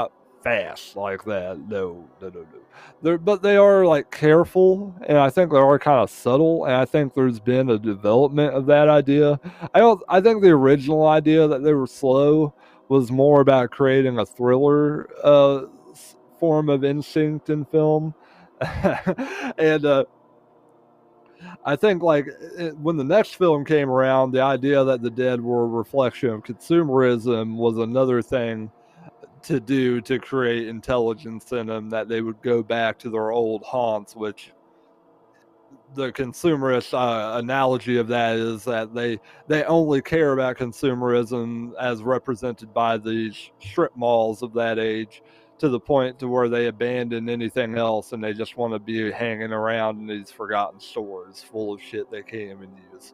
fast like that. No. But they are like careful, and I think they are kind of subtle. And I think there's been a development of that idea. I think the original idea that they were slow was more about creating a thriller form of instinct in film, and I think when the next film came around, the idea that the dead were a reflection of consumerism was another thing to do to create intelligence in them, that they would go back to their old haunts, which the consumerist analogy of that is that they only care about consumerism as represented by these strip malls of that age, to the point to where they abandon anything else and they just want to be hanging around in these forgotten stores full of shit they can't even use.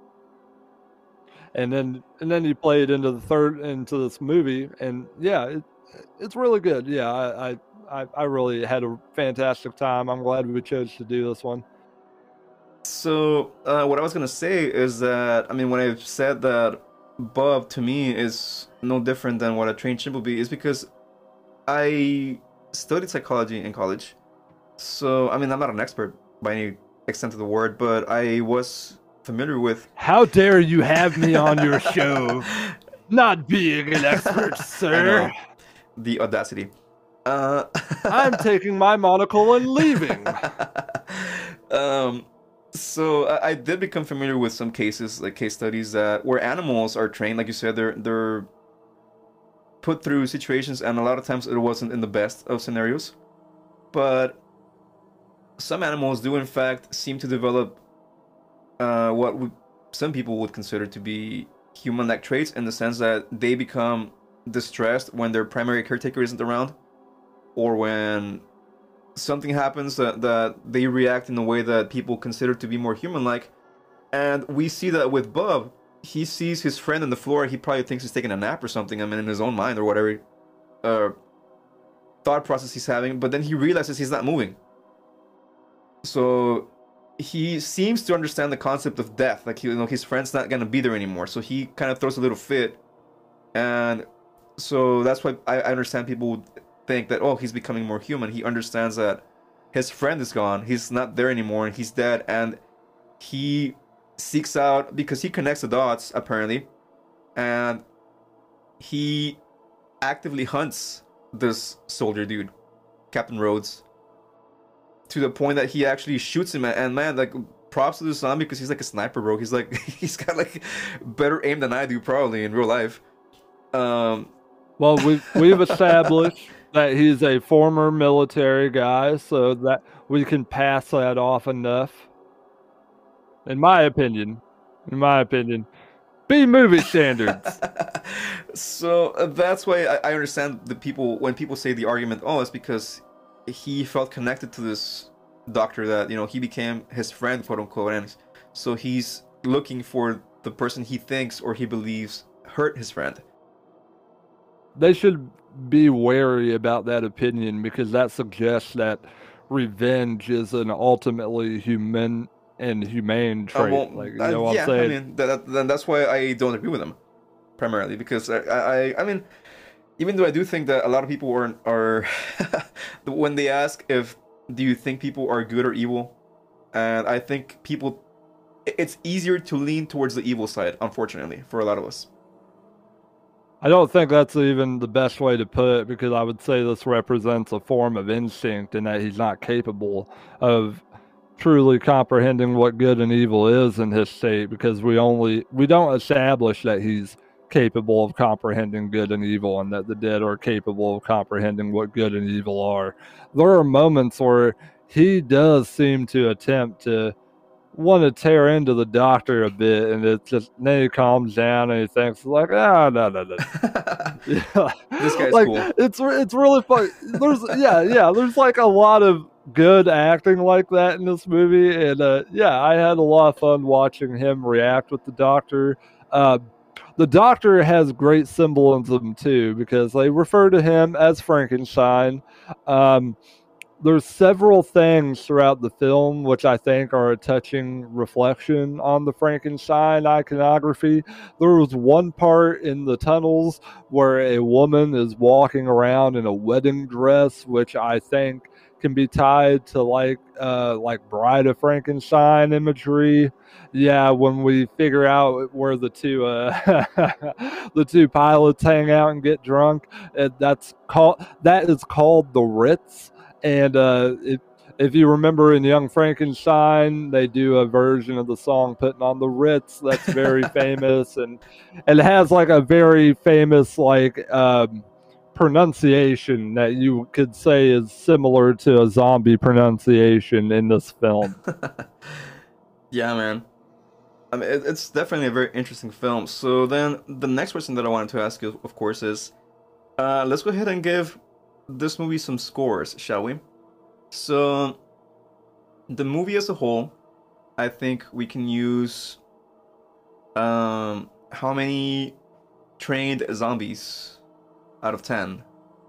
And then you play it into this movie, and yeah, it's really good. Yeah, I really had a fantastic time. I'm glad we chose to do this one. So what I was gonna say is that, I mean, when I've said that Bob to me is no different than what a trained chimp would be, is because I studied psychology in college. So I mean, I'm not an expert by any extent of the word, but I was familiar with. How dare you have me on your show, not being an expert, sir? The audacity. I'm taking my monocle and leaving. So I did become familiar with some cases, like case studies where animals are trained, like you said, they're put through situations, and a lot of times it wasn't in the best of scenarios. But some animals do in fact seem to develop some people would consider to be human-like traits, in the sense that they become distressed when their primary caretaker isn't around, or when something happens that they react in a way that people consider to be more human-like. And we see that with Bub. He sees his friend on the floor, he probably thinks he's taking a nap or something, I mean, in his own mind, or whatever thought process he's having, but then he realizes he's not moving. So he seems to understand the concept of death, like, his friend's not gonna be there anymore, so he kind of throws a little fit. And so that's why I understand people would think that, oh, he's becoming more human. He understands that his friend is gone, he's not there anymore, and he's dead, and he seeks out, because he connects the dots apparently, and he actively hunts this soldier dude, Captain Rhodes, to the point that he actually shoots him. And man, like, props to the zombie, because he's like a sniper, bro. He's like, he's got like better aim than I do probably in real life. Well, we've established that he's a former military guy, so that we can pass that off enough. In my opinion, be movie standards. So that's why I understand when people say the argument, oh, it's because he felt connected to this doctor, that, he became his friend, quote unquote, and so he's looking for the person he thinks or he believes hurt his friend. They should be wary about that opinion, because that suggests that revenge is an ultimately humane trait. What I'm saying? I mean, that's why I don't agree with him, primarily, because I mean, even though I do think that a lot of people are when they ask do you think people are good or evil, and I think it's easier to lean towards the evil side, unfortunately, for a lot of us. I don't think that's even the best way to put it, because I would say this represents a form of instinct, in that he's not capable of truly comprehending what good and evil is in his state, because we don't establish that he's capable of comprehending good and evil, and that the dead are capable of comprehending what good and evil are. There are moments where he does seem to attempt to want to tear into the doctor a bit, and then he calms down and he thinks like, no. Yeah. This guy's like, cool. It's really fun. There's like a lot of good acting like that in this movie, and I had a lot of fun watching him react with the doctor. The doctor has great symbolism too, because they refer to him as Frankenstein. there's several things throughout the film which I think are a touching reflection on the Frankenstein iconography. There was one part in the tunnels where a woman is walking around in a wedding dress, which I think can be tied to like Bride of Frankenstein imagery. Yeah, when we figure out where the two the two pilots hang out and get drunk, that is called the Ritz. And if you remember in Young Frankenstein, they do a version of the song "Putting on the Ritz" that's very famous, and it has like a very famous pronunciation that you could say is similar to a zombie pronunciation in this film. Yeah, man. I mean, it's definitely a very interesting film. So then, the next question that I wanted to ask you, of course, is let's go ahead and give this movie some scores, shall we? So, the movie as a whole, I think we can use how many trained zombies out of 10?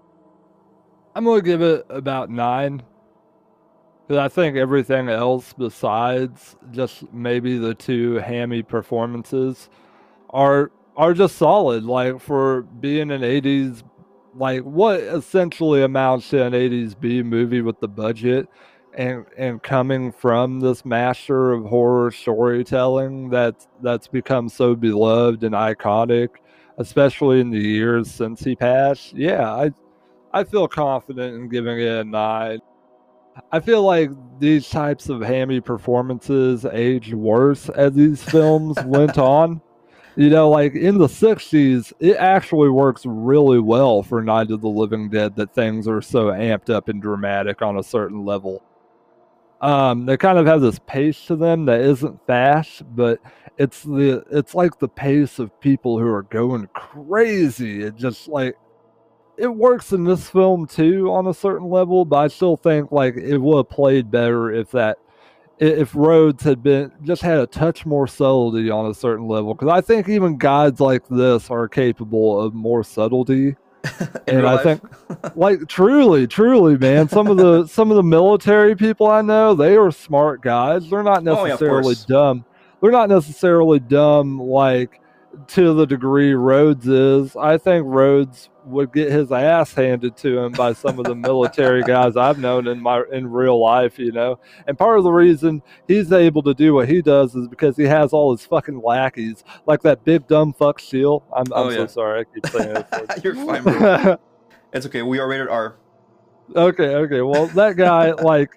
I'm gonna give it about 9. Because I think everything else besides just maybe the two hammy performances are just solid. Like for being an 80s, like what essentially amounts to an 80s B movie with the budget, and coming from this master of horror storytelling that's become so beloved and iconic, especially in the years since he passed. Yeah, I feel confident in giving it a 9. I feel like these types of hammy performances aged worse as these films went on. You know, like in the 60s, it actually works really well for Night of the Living Dead that things are so amped up and dramatic on a certain level. They kind of have this pace to them that isn't fast, but it's like the pace of people who are going crazy. It just like it works in this film too on a certain level, but I still think like it would have played better if Rhodes had been just had a touch more subtlety on a certain level. Because I think even gods like this are capable of more subtlety. And I think, like truly, man, some of the military people I know, they are smart guys. They're not necessarily dumb. They're not necessarily dumb like to the degree Rhodes is. I think Rhodes would get his ass handed to him by some of the military guys I've known in real life, you know. And part of the reason he's able to do what he does is because he has all his fucking lackeys, like that big dumb fuck Seal. I'm so sorry, I keep saying it. You're fine, bro. It's okay. We are rated R. Okay. Well, that guy, like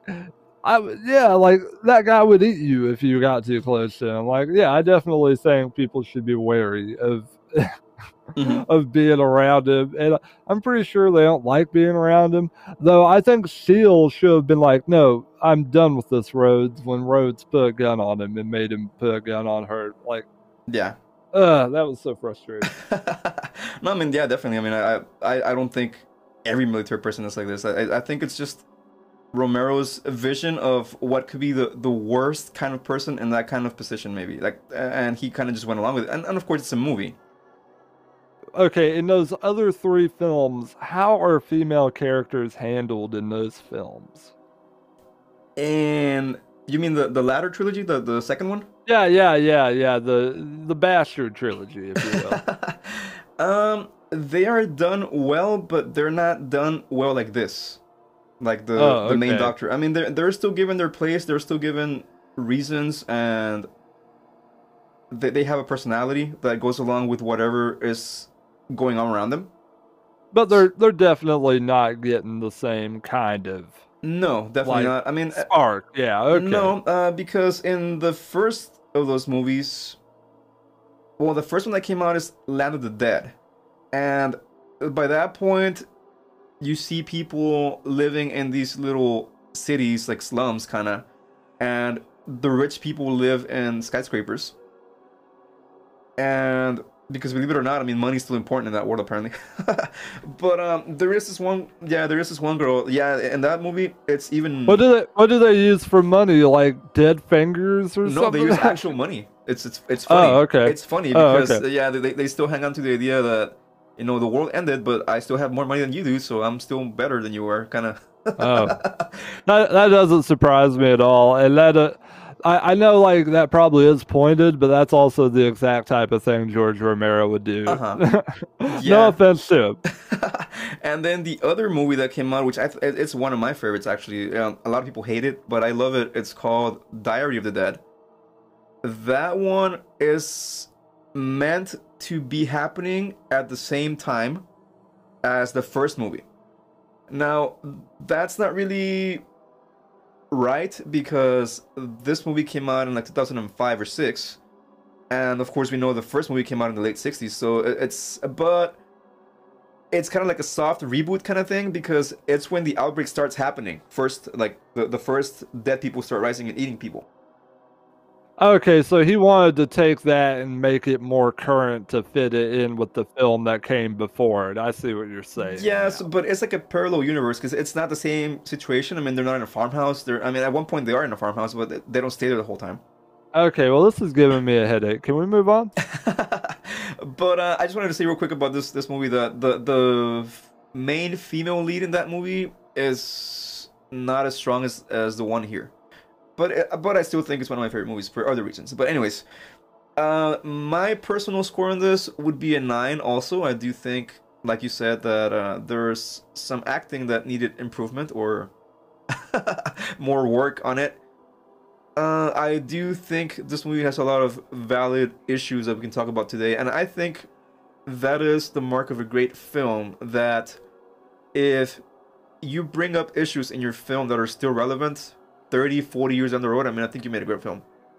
that guy would eat you if you got too close to him. Like, yeah, I definitely think people should be wary of of being around him, and I'm pretty sure they don't like being around him. Though I think Seal should have been like, "No, I'm done with this, Rhodes." When Rhodes put a gun on him and made him put a gun on her, like, yeah, that was so frustrating. No, I mean, yeah, definitely. I mean, I don't think every military person is like this. I think it's just Romero's vision of what could be the worst kind of person in that kind of position, maybe. Like, and he kind of just went along with it. And of course, it's a movie. Okay, in those other 3 films, how are female characters handled in those films? And you mean the latter trilogy, the second one? Yeah. The Bastard trilogy, if you will. They are done well, but they're not done well like this. Like the main doctor. I mean, they're still given their place. They're still given reasons, and they have a personality that goes along with whatever is going on around them. But they're definitely not getting the same kind of. No, definitely not. I mean, spark. Yeah. Okay. No, because in the first of those movies, well, the first one that came out is Land of the Dead, and by that point, you see people living in these little cities, like slums, kind of, and the rich people live in skyscrapers. And because believe it or not, I mean, money's still important in that world, apparently. But there is this one girl. Yeah, in that movie, it's even. What do they use for money? Like dead fingers or something? No, they use actual money. It's funny. Oh, okay. It's funny because they still hang on to the idea that, you know, the world ended, but I still have more money than you do, so I'm still better than you are, kind of. Oh. That doesn't surprise me at all, and I know like that probably is pointed, but that's also the exact type of thing George Romero would do. Uh-huh. No Yeah. offense to him. And then the other movie that came out, which it's one of my favorites actually. A lot of people hate it, but I love it. It's called Diary of the Dead. That one is meant to be happening at the same time as the first movie. Now, that's not really right because this movie came out in like 2005 or 6, and of course we know the first movie came out in the late 60s. So but it's kind of like a soft reboot kind of thing because it's when the outbreak starts happening. First, like the first dead people start rising and eating people. Okay, so he wanted to take that and make it more current to fit it in with the film that came before it. I see what you're saying Yes, now. but it's like a parallel universe because it's not the same situation. I mean, they're not in a farmhouse. I mean, at one point they are in a farmhouse, but they don't stay there the whole time. Okay, well, this is giving me a headache. Can we move on? But I just wanted to say real quick about this movie that the main female lead in that movie is not as strong as the one here. But I still think it's one of my favorite movies for other reasons. But anyways, my personal score on this would be a 9. Also, I do think, like you said, that there's some acting that needed improvement or more work on it. I do think this movie has a lot of valid issues that we can talk about today, and I think that is the mark of a great film. That if you bring up issues in your film that are still relevant 30, 40 years down the road, I mean, I think you made a great film.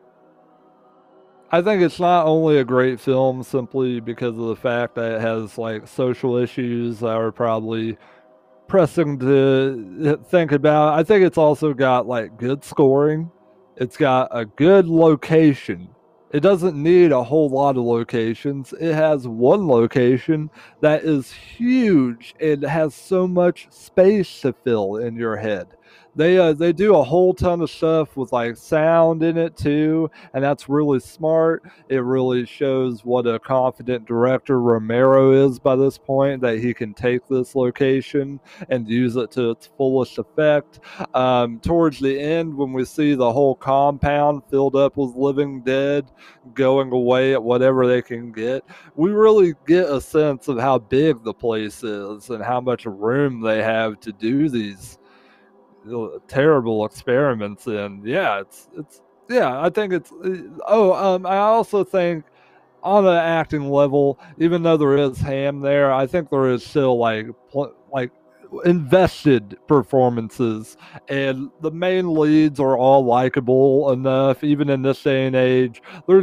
I think it's not only a great film simply because of the fact that it has like social issues that are probably pressing to think about. I think it's also got like good scoring. It's got a good location. It doesn't need a whole lot of locations. It has one location that is huge and has so much space to fill in your head. They do a whole ton of stuff with like sound in it too, and that's really smart. It really shows what a confident director Romero is by this point, that he can take this location and use it to its fullest effect. Towards the end, when we see the whole compound filled up with living dead, going away at whatever they can get, we really get a sense of how big the place is and how much room they have to do these terrible experiments in. Yeah, it's yeah, I think it's I also think on an acting level, even though there is Ham there, I think there is still like invested performances, and the main leads are all likable enough, even in this day and age.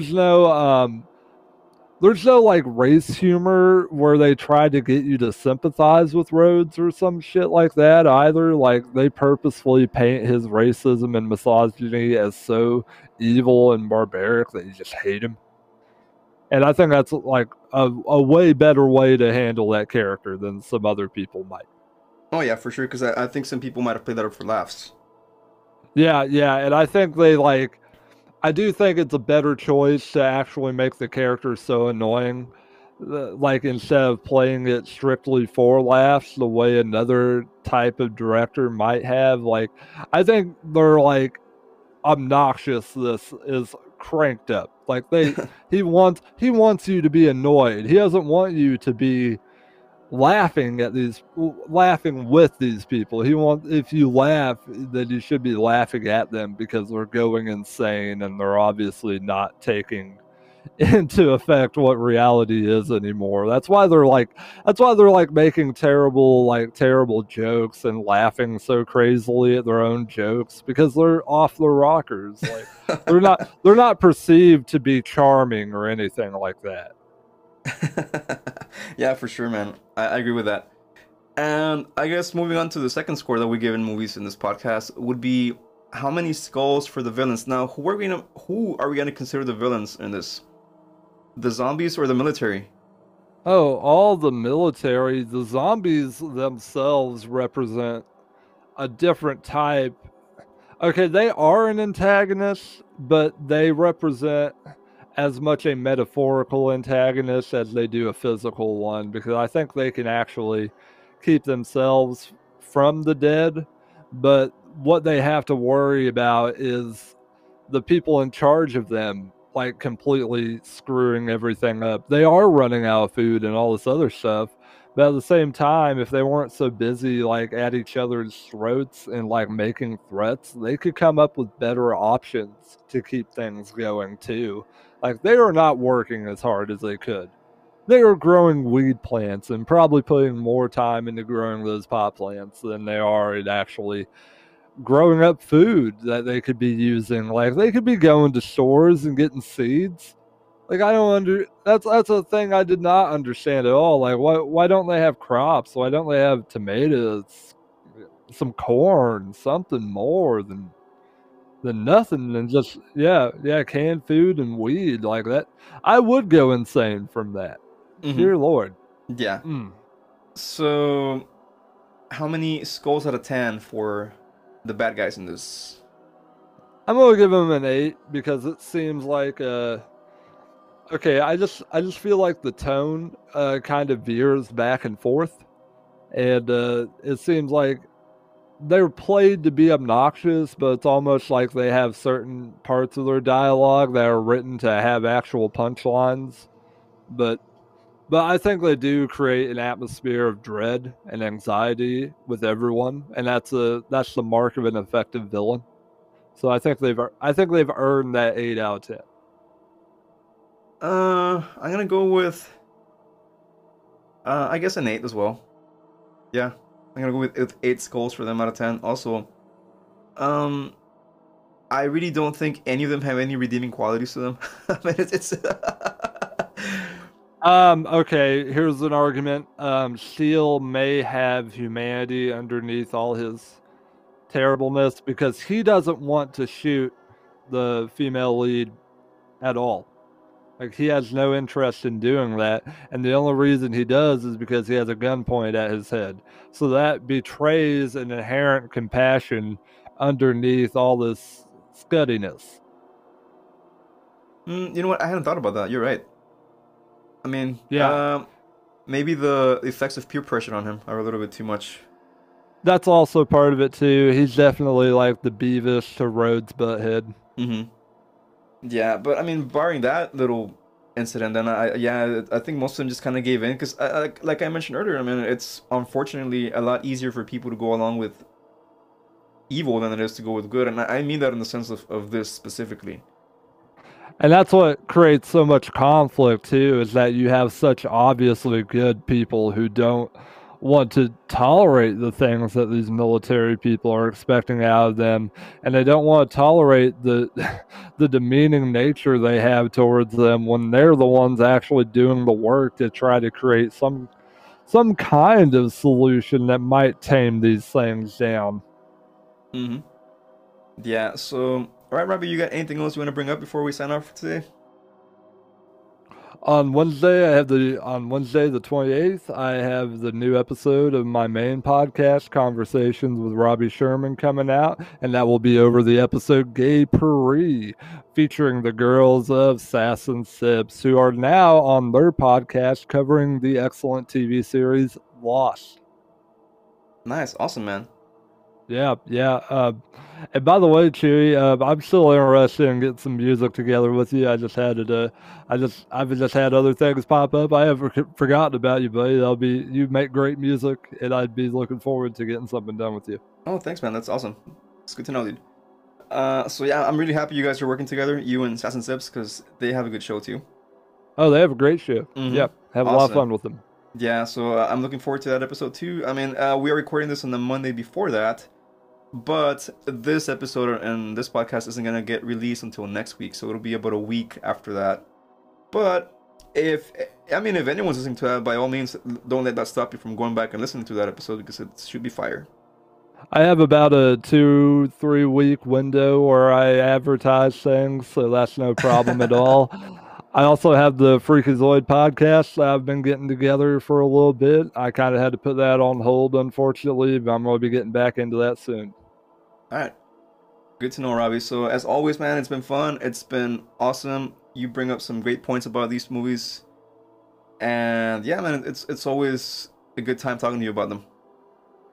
There's no like race humor where they try to get you to sympathize with Rhodes or some shit like that either. Like they purposefully paint his racism and misogyny as so evil and barbaric that you just hate him. And I think that's like a way better way to handle that character than some other people might. Oh yeah, for sure. Because I think some people might have played that up for laughs. Yeah, yeah, and I think I do think it's a better choice to actually make the character so annoying, like instead of playing it strictly for laughs, the way another type of director might have. Like, I think they're like obnoxious. This is cranked up. Like he wants you to be annoyed. He doesn't want you to be laughing with these people. He wants, if you laugh, then you should be laughing at them because they're going insane and they're obviously not taking into effect what reality is anymore. That's why they're like making terrible jokes and laughing so crazily at their own jokes, because they're off the rockers. Like they're not perceived to be charming or anything like that. Yeah, for sure, man. I agree with that. And I guess moving on to the second score that we give in movies in this podcast would be how many skulls for the villains. Now, who are we gonna consider the villains in this? The zombies or the military? Oh, all the military, the zombies themselves represent a different type. Okay, they are an antagonist, but they represent as much a metaphorical antagonist as they do a physical one, because I think they can actually keep themselves from the dead. But what they have to worry about is the people in charge of them like completely screwing everything up. They are running out of food and all this other stuff. But at the same time, if they weren't so busy like at each other's throats and like making threats, they could come up with better options to keep things going too. Like they are not working as hard as they could. They are growing weed plants and probably putting more time into growing those pot plants than they are in actually growing up food that they could be using. Like they could be going to stores and getting seeds. Like I don't that's a thing I did not understand at all. Like why don't they have crops? Why don't they have tomatoes, some corn, something more than nothing and just canned food and weed like that? I would go insane from that. Dear Lord. Yeah. Mm. So, how many skulls out of 10 for the bad guys in this? I'm gonna give him an 8 because it seems like okay, I just feel like the tone kind of veers back and forth, and it seems like they're played to be obnoxious, but it's almost like they have certain parts of their dialogue that are written to have actual punchlines, but I think they do create an atmosphere of dread and anxiety with everyone, and that's the mark of an effective villain. So I think they've earned that 8 out of 10. I'm gonna go with I guess an 8 as well. Yeah, I'm gonna go with 8 skulls for them out of 10. Also, I really don't think any of them have any redeeming qualities to them. I mean, it's Okay, here's an argument. Steel may have humanity underneath all his terribleness because he doesn't want to shoot the female lead at all. Like he has no interest in doing that, and the only reason he does is because he has a gun pointed at his head. So that betrays an inherent compassion underneath all this scuddiness. You know what? I hadn't thought about that. You're right. I mean, Yeah. Maybe the effects of peer pressure on him are a little bit too much. That's also part of it too. He's definitely like the Beavis to Rhodes butthead. Yeah, but I mean, barring that little incident, then I think most of them just kind of gave in because, like I mentioned earlier, I mean, it's unfortunately a lot easier for people to go along with evil than it is to go with good, and I mean that in the sense of this specifically. And that's what creates so much conflict too, is that you have such obviously good people who don't want to tolerate the things that these military people are expecting out of them, and they don't want to tolerate the the demeaning nature they have towards them when they're the ones actually doing the work to try to create some kind of solution that might tame these things down. Yeah, so, all right, Robbie, you got anything else you want to bring up before we sign off for today? On Wednesday the 28th, I have the new episode of my main podcast, Conversations with Robbie Sherman, coming out, and that will be over the episode Gay Paris, featuring the girls of Sass and Sips, who are now on their podcast covering the excellent TV series Lost. Nice, awesome, man. Yeah. And by the way, Chewy, I'm still interested in getting some music together with you. I've just had other things pop up. I haven't forgotten about you, buddy. You make great music, and I'd be looking forward to getting something done with you. Oh, thanks, man. That's awesome. It's good to know, dude. So yeah, I'm really happy you guys are working together, you and Sass and Sips, because they have a good show too. Oh, they have a great show. Yep, have a lot of fun with them. Yeah, so I'm looking forward to that episode too. I mean, we are recording this on the Monday before that, but this episode and this podcast isn't going to get released until next week, so it'll be about a week after that. But if anyone's listening to that, by all means, don't let that stop you from going back and listening to that episode because it should be fire. I have about a 2-3 week window where I advertise things, so that's no problem at all. I also have the Freakazoid podcast that I've been getting together for a little bit. I kind of had to put that on hold, unfortunately, but I'm going to be getting back into that soon. All right. Good to know, Robbie. So, as always, man, it's been fun. It's been awesome. You bring up some great points about these movies. And, yeah, man, it's always a good time talking to you about them.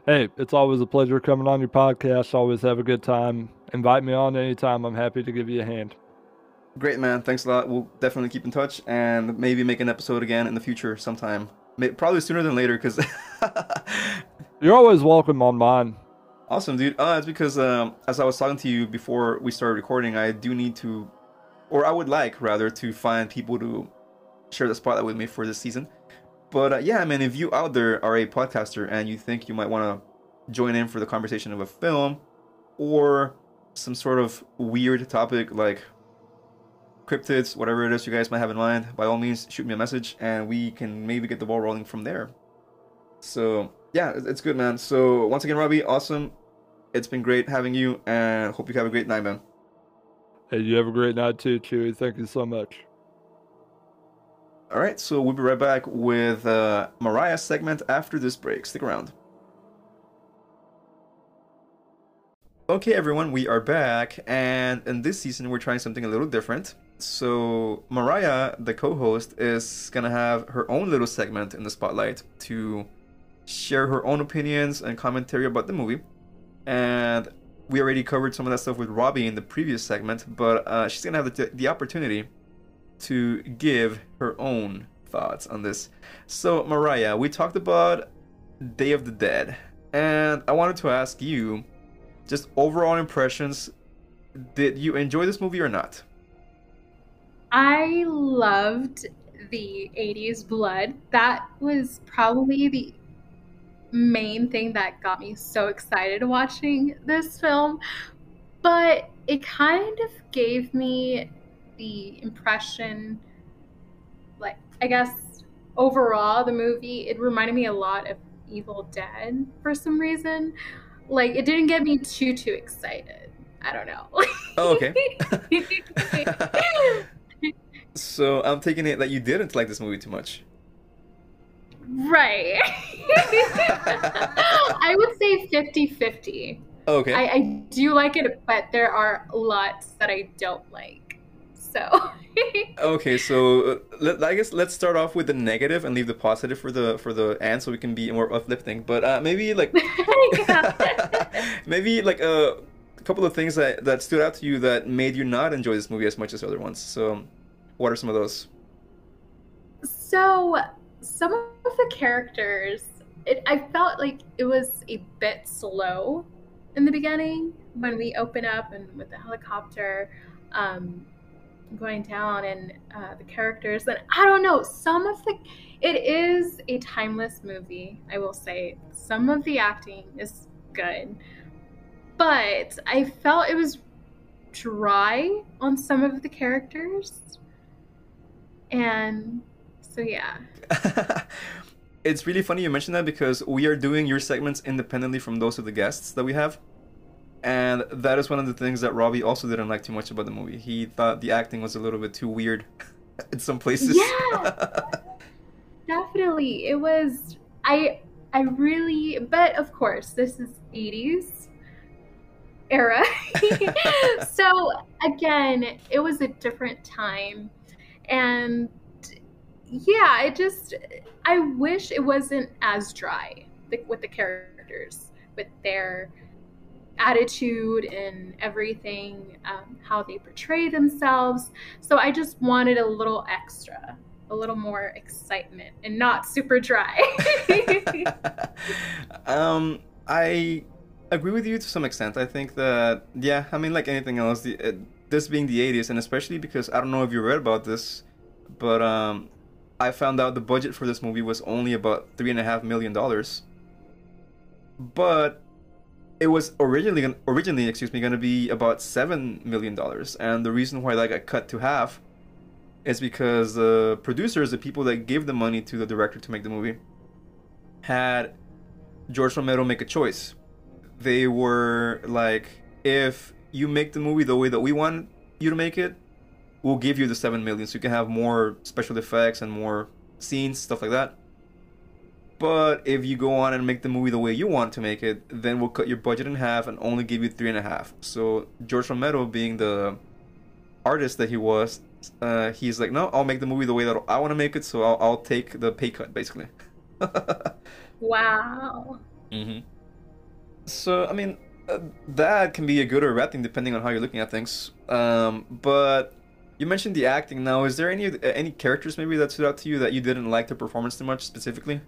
Hey, it's always a pleasure coming on your podcast. Always have a good time. Invite me on anytime. I'm happy to give you a hand. Great, man. Thanks a lot. We'll definitely keep in touch and maybe make an episode again in the future sometime. Probably sooner than later, because You're always welcome on mine. awesome, dude. It's because as I was talking to you before we started recording, I do need to, or I would like rather, to find people to share the spotlight with me for this season. But yeah, I mean, if you out there are a podcaster and you think you might want to join in for the conversation of a film or some sort of weird topic like cryptids, whatever it is you guys might have in mind, by all means, shoot me a message and we can maybe get the ball rolling from there. So yeah, it's good, man. So once again, Robbie, awesome. It's been great having you and hope you have a great night, man. Hey, you have a great night too, Chewy. Thank you so much. All right, so we'll be right back with Mariah's segment after this break. Stick around. Okay, everyone, we are back, and in this season, we're trying something a little different. So Mariah, the co-host, is gonna have her own little segment in the spotlight to share her own opinions and commentary about the movie. And we already covered some of that stuff with Robbie in the previous segment, but she's gonna have the opportunity to give her own thoughts on this. So, Mariah, we talked about Day of the Dead, and I wanted to ask you, just overall impressions, did you enjoy this movie or not? I loved the 80s blood. That was probably the main thing that got me so excited watching this film. But it kind of gave me the impression, like, I guess overall, the movie, it reminded me a lot of Evil Dead for some reason. Like, it didn't get me too excited. I don't know. Oh, okay. So I'm taking it that you didn't like this movie too much. Right. I would say 50-50. Okay. I do like it, but there are lots that I don't like. So. Okay, so I guess let's start off with the negative and leave the positive for the end, so we can be more uplifting. But maybe like maybe like a couple of things that stood out to you that made you not enjoy this movie as much as other ones. So, what are some of those? So some of the characters, I felt like it was a bit slow in the beginning when we open up and with the helicopter going down and the characters. And I don't know, it is a timeless movie, I will say. Some of the acting is good, but I felt it was dry on some of the characters. And so, yeah. It's really funny you mentioned that because we are doing your segments independently from those of the guests that we have. And that is one of the things that Robbie also didn't like too much about the movie. He thought the acting was a little bit too weird in some places. Yeah, definitely. It was, I really, but of course, this is 80s era. So again, it was a different time. And yeah, I wish it wasn't as dry with the characters, with their attitude and everything, how they portray themselves. So I just wanted a little extra, a little more excitement and not super dry. I agree with you to some extent. I think that, yeah, I mean, like anything else, this being the 80s, and especially because I don't know if you read about this, but I found out the budget for this movie was only about $3.5 million. But it was originally, going to be about $7 million. And the reason why that got cut to half is because the producers, the people that gave the money to the director to make the movie, had George Romero make a choice. They were like, if you make the movie the way that we want you to make it, we'll give you the $7 million so you can have more special effects and more scenes, stuff like that. But if you go on and make the movie the way you want to make it, then we'll cut your budget in half and only give you 3.5. So George Romero, being the artist that he was, he's like, no, I'll make the movie the way that I want to make it, so I'll take the pay cut, basically. Wow. Mm-hmm. So, I mean, that can be a good or a bad thing depending on how you're looking at things. But you mentioned the acting. Now, is there any characters maybe that stood out to you that you didn't like the performance too much specifically?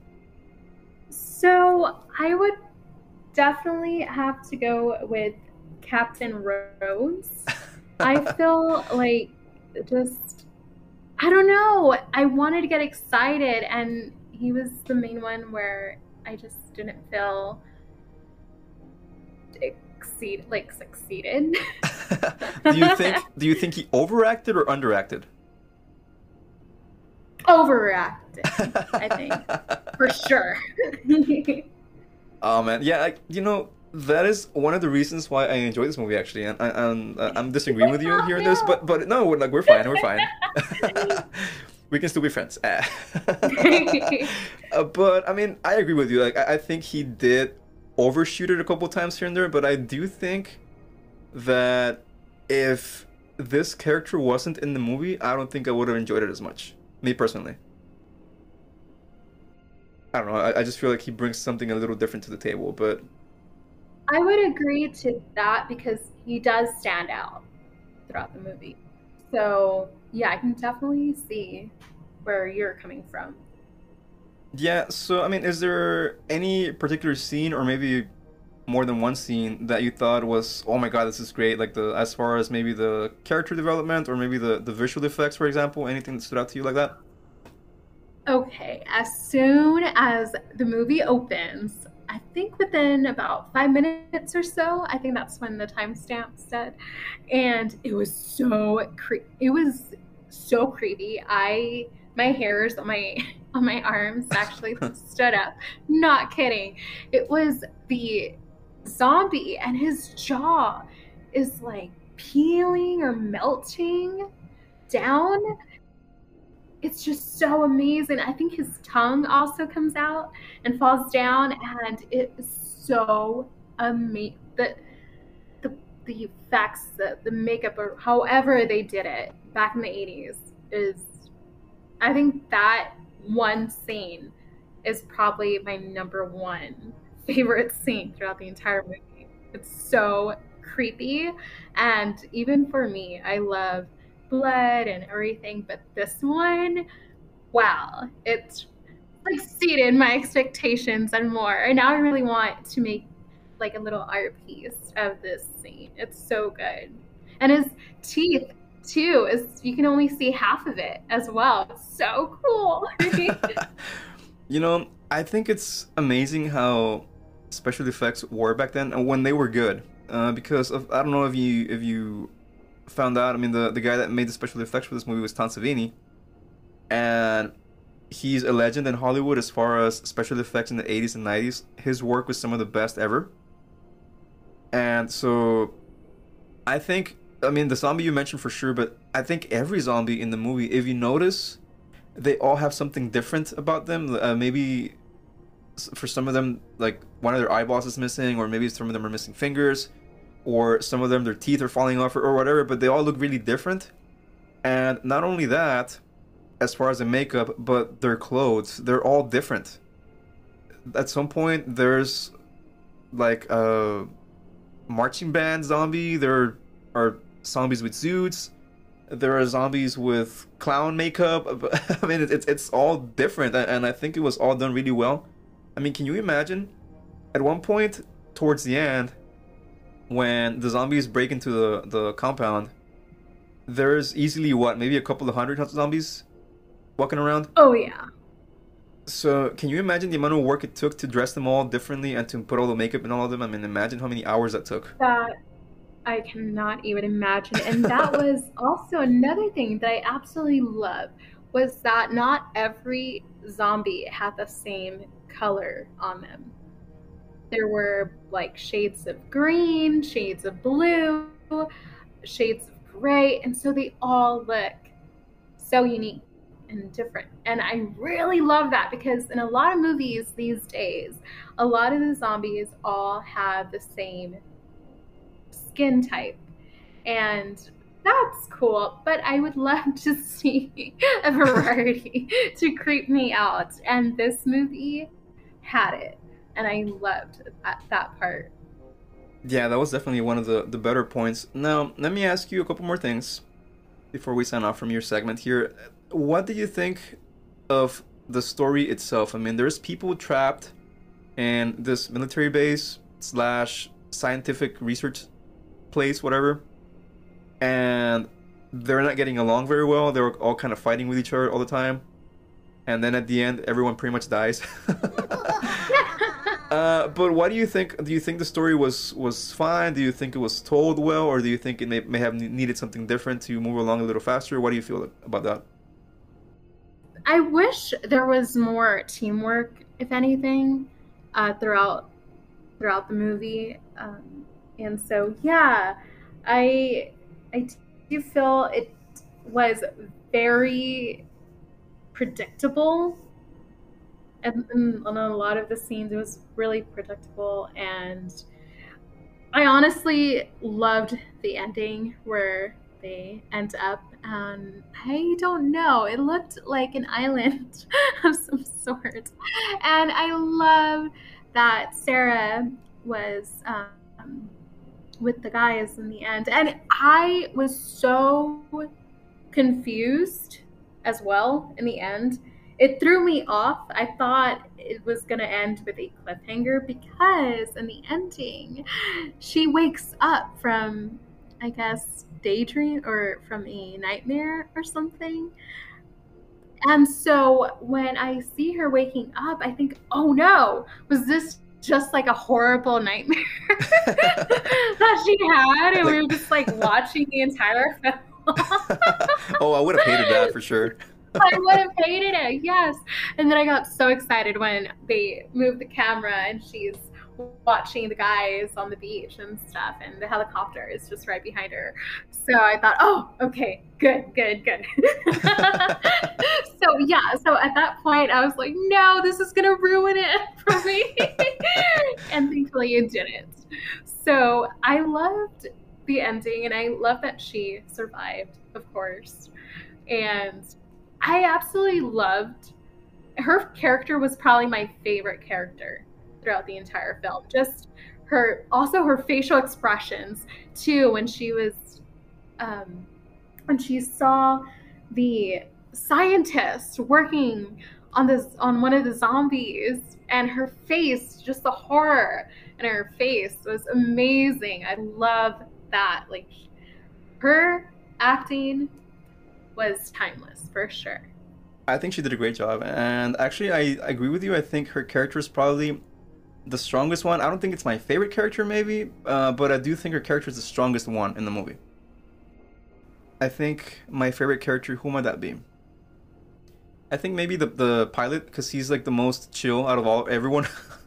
So I would definitely have to go with Captain Rose. I feel like just, I don't know. I wanted to get excited, and he was the main one where I just didn't feel succeeded. Do you think he overacted or underacted? Overreacted, I think, for sure. Oh man, yeah, that is one of the reasons why I enjoy this movie actually, and I'm disagreeing with you Oh here in this, no. but no, we're fine, we're fine. We can still be friends. But I mean, I agree with you. Like, I think he did overshoot it a couple times here and there, but I do think that if this character wasn't in the movie, I don't think I would have enjoyed it as much. Me personally. I don't know. I just feel like he brings something a little different to the table, but I would agree to that because he does stand out throughout the movie. So, yeah, I can definitely see where you're coming from. yeah, so I mean, is there any particular scene or maybe more than one scene that you thought was, oh my God, this is great? Like the as far as maybe the character development or maybe the visual effects, for example, anything that stood out to you like that? Okay, as soon as the movie opens, I think within about 5 minutes or so, I think that's when the timestamp said, and it was so creepy. My hairs on my on my arms actually stood up. Not kidding. It was the zombie, and his jaw is like peeling or melting down. It's just so amazing. I think his tongue also comes out and falls down, and it is so amazing. The the effects, the makeup, or however they did it back in the 80s is, I think that one scene is probably my number one favorite scene throughout the entire movie. It's so creepy, and even for me, I love blood and everything, but this one, wow, it exceeded my expectations and more. And now I really want to make like a little art piece of this scene. It's so good. And his teeth too is, you can only see half of it as well. It's so cool. I think it's amazing how special effects were back then and when they were good. Because I don't know if you found out. I mean, the guy that made the special effects for this movie was Tom Savini, and he's a legend in Hollywood as far as special effects in the 80s and 90s. His work was some of the best ever. And so I think, I mean, the zombie you mentioned for sure, but I think every zombie in the movie, if you notice, they all have something different about them. Maybe for some of them, like one of their eyeballs is missing, or maybe some of them are missing fingers, or some of them their teeth are falling off, or whatever, but they all look really different. And not only that, as far as the makeup, but their clothes, they're all different. At some point, there's like a marching band zombie, there are zombies with suits, there are zombies with clown makeup. I mean, it's all different, and I think it was all done really well. I mean, can you imagine? At one point, towards the end, when the zombies break into the compound, there's easily what, maybe a couple of hundred zombies walking around. Oh yeah. So can you imagine the amount of work it took to dress them all differently and to put all the makeup in all of them? I mean, imagine how many hours that took. That I cannot even imagine. And that was also another thing that I absolutely love, was that not every zombie had the same color on them. There were like shades of green, shades of blue, shades of gray, and so they all look so unique and different. And I really love that, because in a lot of movies these days, a lot of the zombies all have the same skin type. And that's cool, but I would love to see a variety to creep me out. And this movie had it, and I loved that part. Yeah, that was definitely one of the better points. Now, let me ask you a couple more things before we sign off from your segment here. What do you think of the story itself? I mean, there's people trapped in this military base slash scientific research place, whatever, and they're not getting along very well. They're all kind of fighting with each other all the time, and then at the end, everyone pretty much dies. But what do you think? Do you think the story was fine? Do you think it was told well, or do you think it may have needed something different to move along a little faster? What do you feel about that? I wish there was more teamwork, if anything, throughout the movie. And so, yeah, I I do feel it was very predictable, and on a lot of the scenes, it was really predictable. And I honestly loved the ending where they end up. And I don't know, it looked like an island of some sort. And I love that Sarah was with the guys in the end. And I was so confused as well in the end. It threw me off. I thought it was going to end with a cliffhanger because in the ending, she wakes up from, I guess, daydream or from a nightmare or something. And so when I see her waking up, I think, oh no, was this just like a horrible nightmare that she had? And we were just like watching the entire film. Oh, I would have hated that for sure. I would have hated it, yes. And then I got so excited when they moved the camera and she's watching the guys on the beach and stuff, and the helicopter is just right behind her. So I thought, oh, okay, good. So yeah, so at that point I was like, no, this is gonna ruin it for me. And thankfully it didn't. So I loved the ending, and I love that she survived, of course. And I absolutely loved her character. Was probably my favorite character throughout the entire film. Just her facial expressions too, when she was when she saw the scientist working on one of the zombies, and her face, just the horror in her face was amazing. I love that. Like, her acting was timeless for sure. I think she did a great job, and actually, I agree with you. I think her character is probably the strongest one. I don't think it's my favorite character, maybe, but I do think her character is the strongest one in the movie. I think my favorite character, who might that be? I think maybe the pilot, because he's like the most chill out of everyone.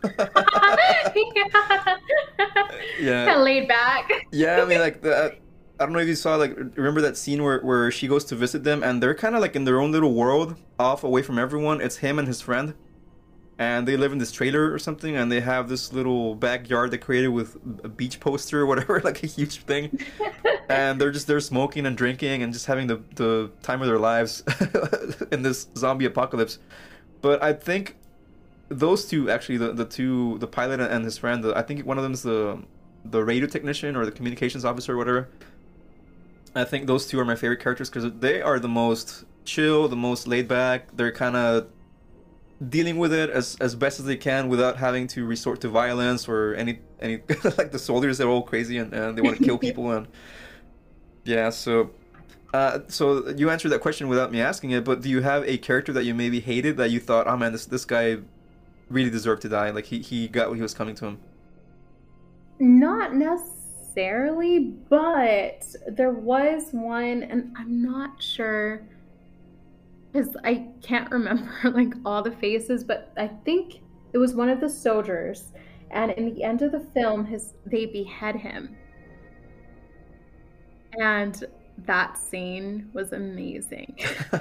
Yeah. Kind of laid back. Yeah, I mean, like the. I don't know if you saw, like, remember that scene where she goes to visit them and they're kind of like in their own little world, off away from everyone. It's him and his friend, and they live in this trailer or something, and they have this little backyard they created with a beach poster or whatever, like a huge thing. And they're just there smoking and drinking and just having the time of their lives in this zombie apocalypse. But I think those two, actually, the pilot and his friend, I think one of them is the radio technician or the communications officer or whatever. I think those two are my favorite characters because they are the most chill, the most laid back. They're kind of dealing with it as best as they can without having to resort to violence or any like the soldiers. They're all crazy and they want to kill people. And yeah, so you answered that question without me asking it, but do you have a character that you maybe hated that you thought, oh man, this guy really deserved to die, like he got what he was coming to him? Not necessarily, but there was one, and I'm not sure because I can't remember like all the faces, but I think it was one of the soldiers, and in the end of the film, they behead him, and that scene was amazing.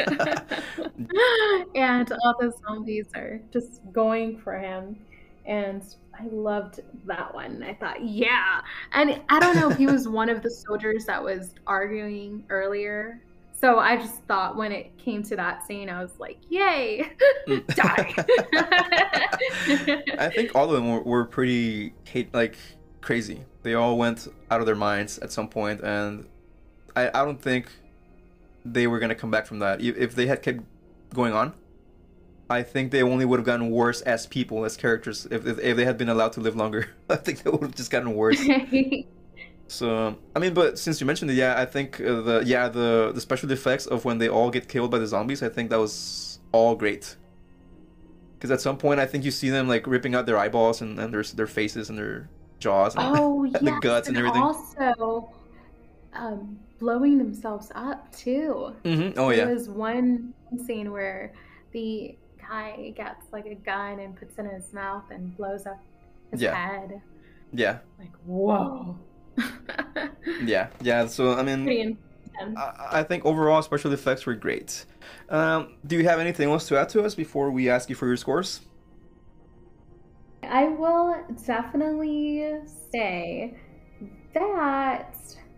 And all the zombies are just going for him, and I loved that one. I thought, yeah. And I don't know if he was one of the soldiers that was arguing earlier. So I just thought when it came to that scene, I was like, yay, die. I think all of them were pretty crazy. They all went out of their minds at some point, and I don't think they were gonna come back from that. If they had kept going on, I think they only would have gotten worse as people, as characters. If they had been allowed to live longer, I think they would have just gotten worse. So I mean, but since you mentioned it, yeah, I think the special effects of when they all get killed by the zombies, I think that was all great. Because at some point, I think you see them like ripping out their eyeballs and their faces and their jaws and Oh the yes, guts and and everything. also blowing themselves up too. Oh There yeah, was one scene where the guy gets like a gun and puts it in his mouth and blows up his yeah, head. yeah, Like, whoa. yeah. So I mean, Pretty intense. I think overall special effects were great. Do you have anything else to add to us before we ask you for your scores? I will definitely say that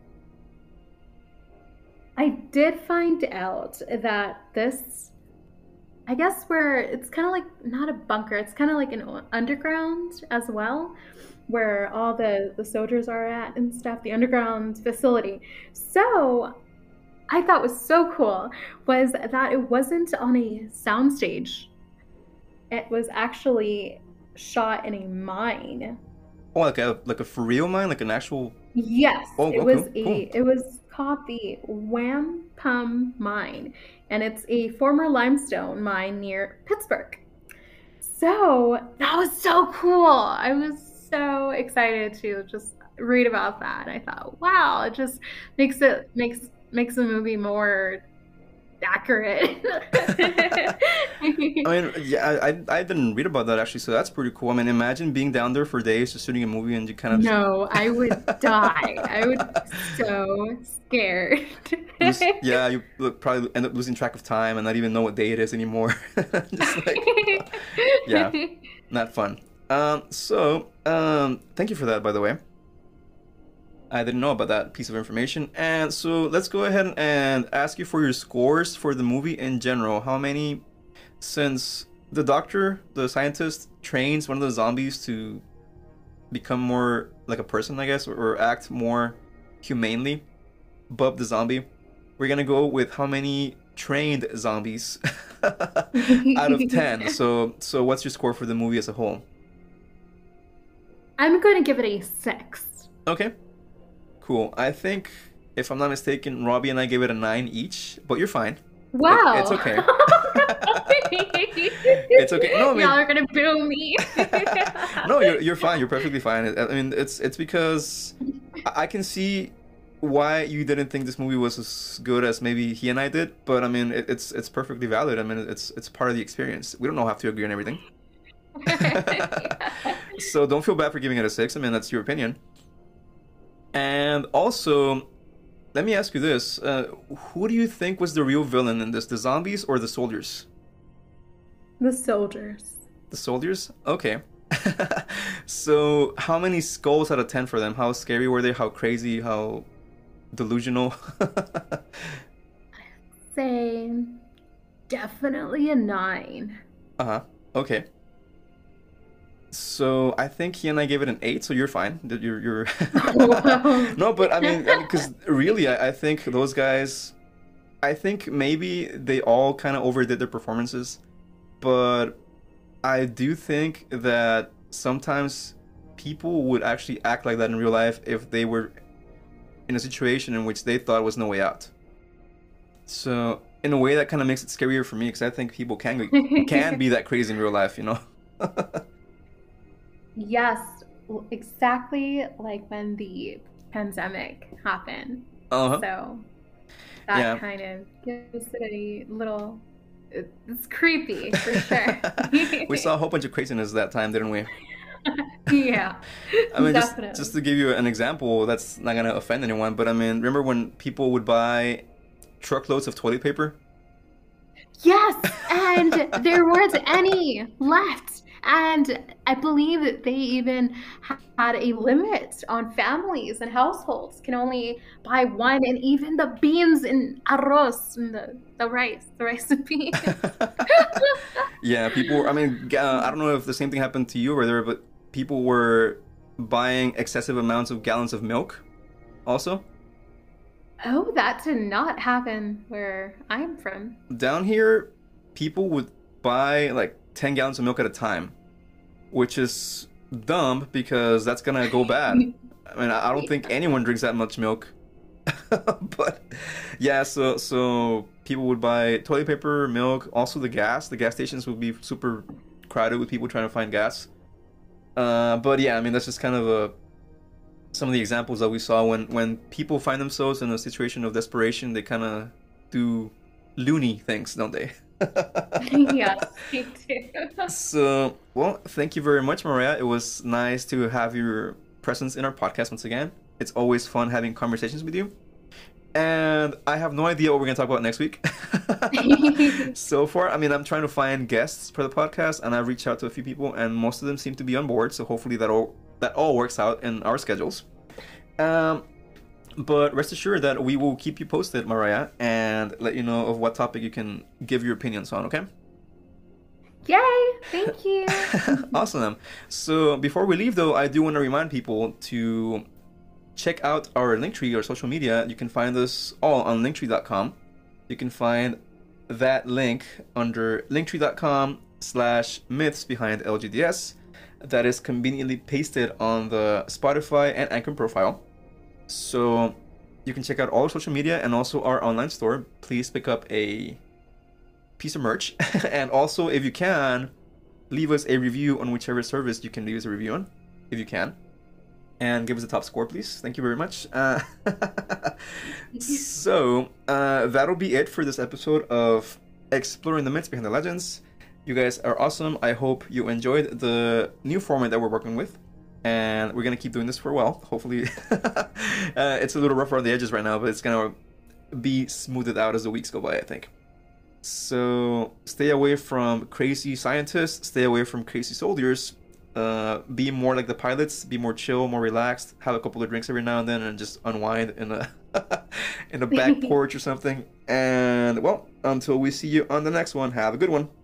I did find out that this, I guess, where it's kind of like not a bunker, it's kind of like an underground as well, where all the soldiers are at and stuff, the underground facility. So I thought was so cool was that it wasn't on a soundstage. It was actually shot in a mine. Oh, like a for real mine, like an actual. Yes, Oh, it oh, was cool, a cool. it was called the Wampum Mine, and it's a former limestone mine near Pittsburgh. So that was so cool. I was so excited to just read about that. I thought, wow, it just makes the movie more accurate. I mean, yeah, I didn't read about that actually, so that's pretty cool. I mean, imagine being down there for days just shooting a movie and you kind of just No, I would die. I would be so scared. yeah, you probably end up losing track of time and not even know what day it is anymore. Just like, yeah, not fun. Thank you for that, by the way. I didn't know about that piece of information. And so let's go ahead and ask you for your scores for the movie in general. How many, since the doctor, the scientist, trains one of the zombies to become more like a person, I guess, or act more humanely, Bub the zombie, we're gonna go with how many trained zombies out of 10. So what's your score for the movie as a whole? I'm going to give it a 6. Okay. Cool. I think, if I'm not mistaken, Robbie and I gave it a 9 each, but you're fine. Wow. It's okay. It's okay. No, I mean, Y'all are gonna boo me. no, you're fine. You're perfectly fine. I mean, it's because I can see why you didn't think this movie was as good as maybe he and I did, but I mean, it's perfectly valid. I mean, it's part of the experience. We don't all have to agree on everything. So don't feel bad for giving it a 6. I mean, that's your opinion. And also, let me ask you this. Who do you think was the real villain in this? The zombies or the soldiers? The soldiers. The soldiers? Okay. So, how many skulls out of 10 for them? How scary were they? How crazy? How delusional? Say definitely a 9. Uh-huh. Okay. So I think he and I gave it an 8, so you're fine. You're Wow. No, but I mean, because really, I think those guys, I think maybe they all kind of overdid their performances, but I do think that sometimes people would actually act like that in real life if they were in a situation in which they thought was no way out. So in a way, that kind of makes it scarier for me because I think people can be that crazy in real life, you know? Yes, exactly like when the pandemic happened. Uh-huh. So that Yeah. kind of gives it a little. It's creepy for sure. We saw a whole bunch of craziness that time, didn't we? Yeah, I mean, definitely. just to give you an example, that's not gonna offend anyone, but I mean, remember when people would buy truckloads of toilet paper? Yes, and there weren't any left. And I believe that they even had a limit on families and households can only buy one, and even the beans and arroz and the rice and beans. Yeah, people. I mean, I don't know if the same thing happened to you or there, but people were buying excessive amounts of gallons of milk also. Oh, that did not happen where I'm from. Down here, people would buy like 10 gallons of milk at a time, which is dumb because that's gonna go bad. I mean, I don't think anyone drinks that much milk. But yeah, so people would buy toilet paper, milk, also the gas. The gas stations would be super crowded with people trying to find gas. But yeah, I mean, that's just kind of some of the examples that we saw when people find themselves in a situation of desperation, they kind of do loony things, don't they? Yes, me too. So, well, thank you very much, Mariah. It was nice to have your presence in our podcast once again. It's always fun having conversations with you. And I have no idea what we're going to talk about next week. So far, I mean, I'm trying to find guests for the podcast, and I've reached out to a few people, and most of them seem to be on board. So hopefully that all works out in our schedules. But rest assured that we will keep you posted, Mariah, and let you know of what topic you can give your opinions on, okay? Yay! Thank you. Awesome. So before we leave, though, I do want to remind people to check out our Linktree or social media. You can find us all on linktree.com. You can find that link under linktree.com/myths behind LGDS. That is conveniently pasted on the Spotify and Anchor profile. So you can check out all our social media and also our online store. Please pick up a piece of merch. And also, if you can, leave us a review on whichever service you can leave us a review on, if you can. And give us a top score, please. Thank you very much. So that'll be it for this episode of Exploring the Myths Behind the Legends. You guys are awesome. I hope you enjoyed the new format that we're working with. And we're going to keep doing this for a while. Hopefully, it's a little rough around the edges right now, but it's going to be smoothed out as the weeks go by, I think. So stay away from crazy scientists. Stay away from crazy soldiers. Be more like the pilots. Be more chill, more relaxed. Have a couple of drinks every now and then, and just unwind in a in a back porch or something. And well, until we see you on the next one, have a good one.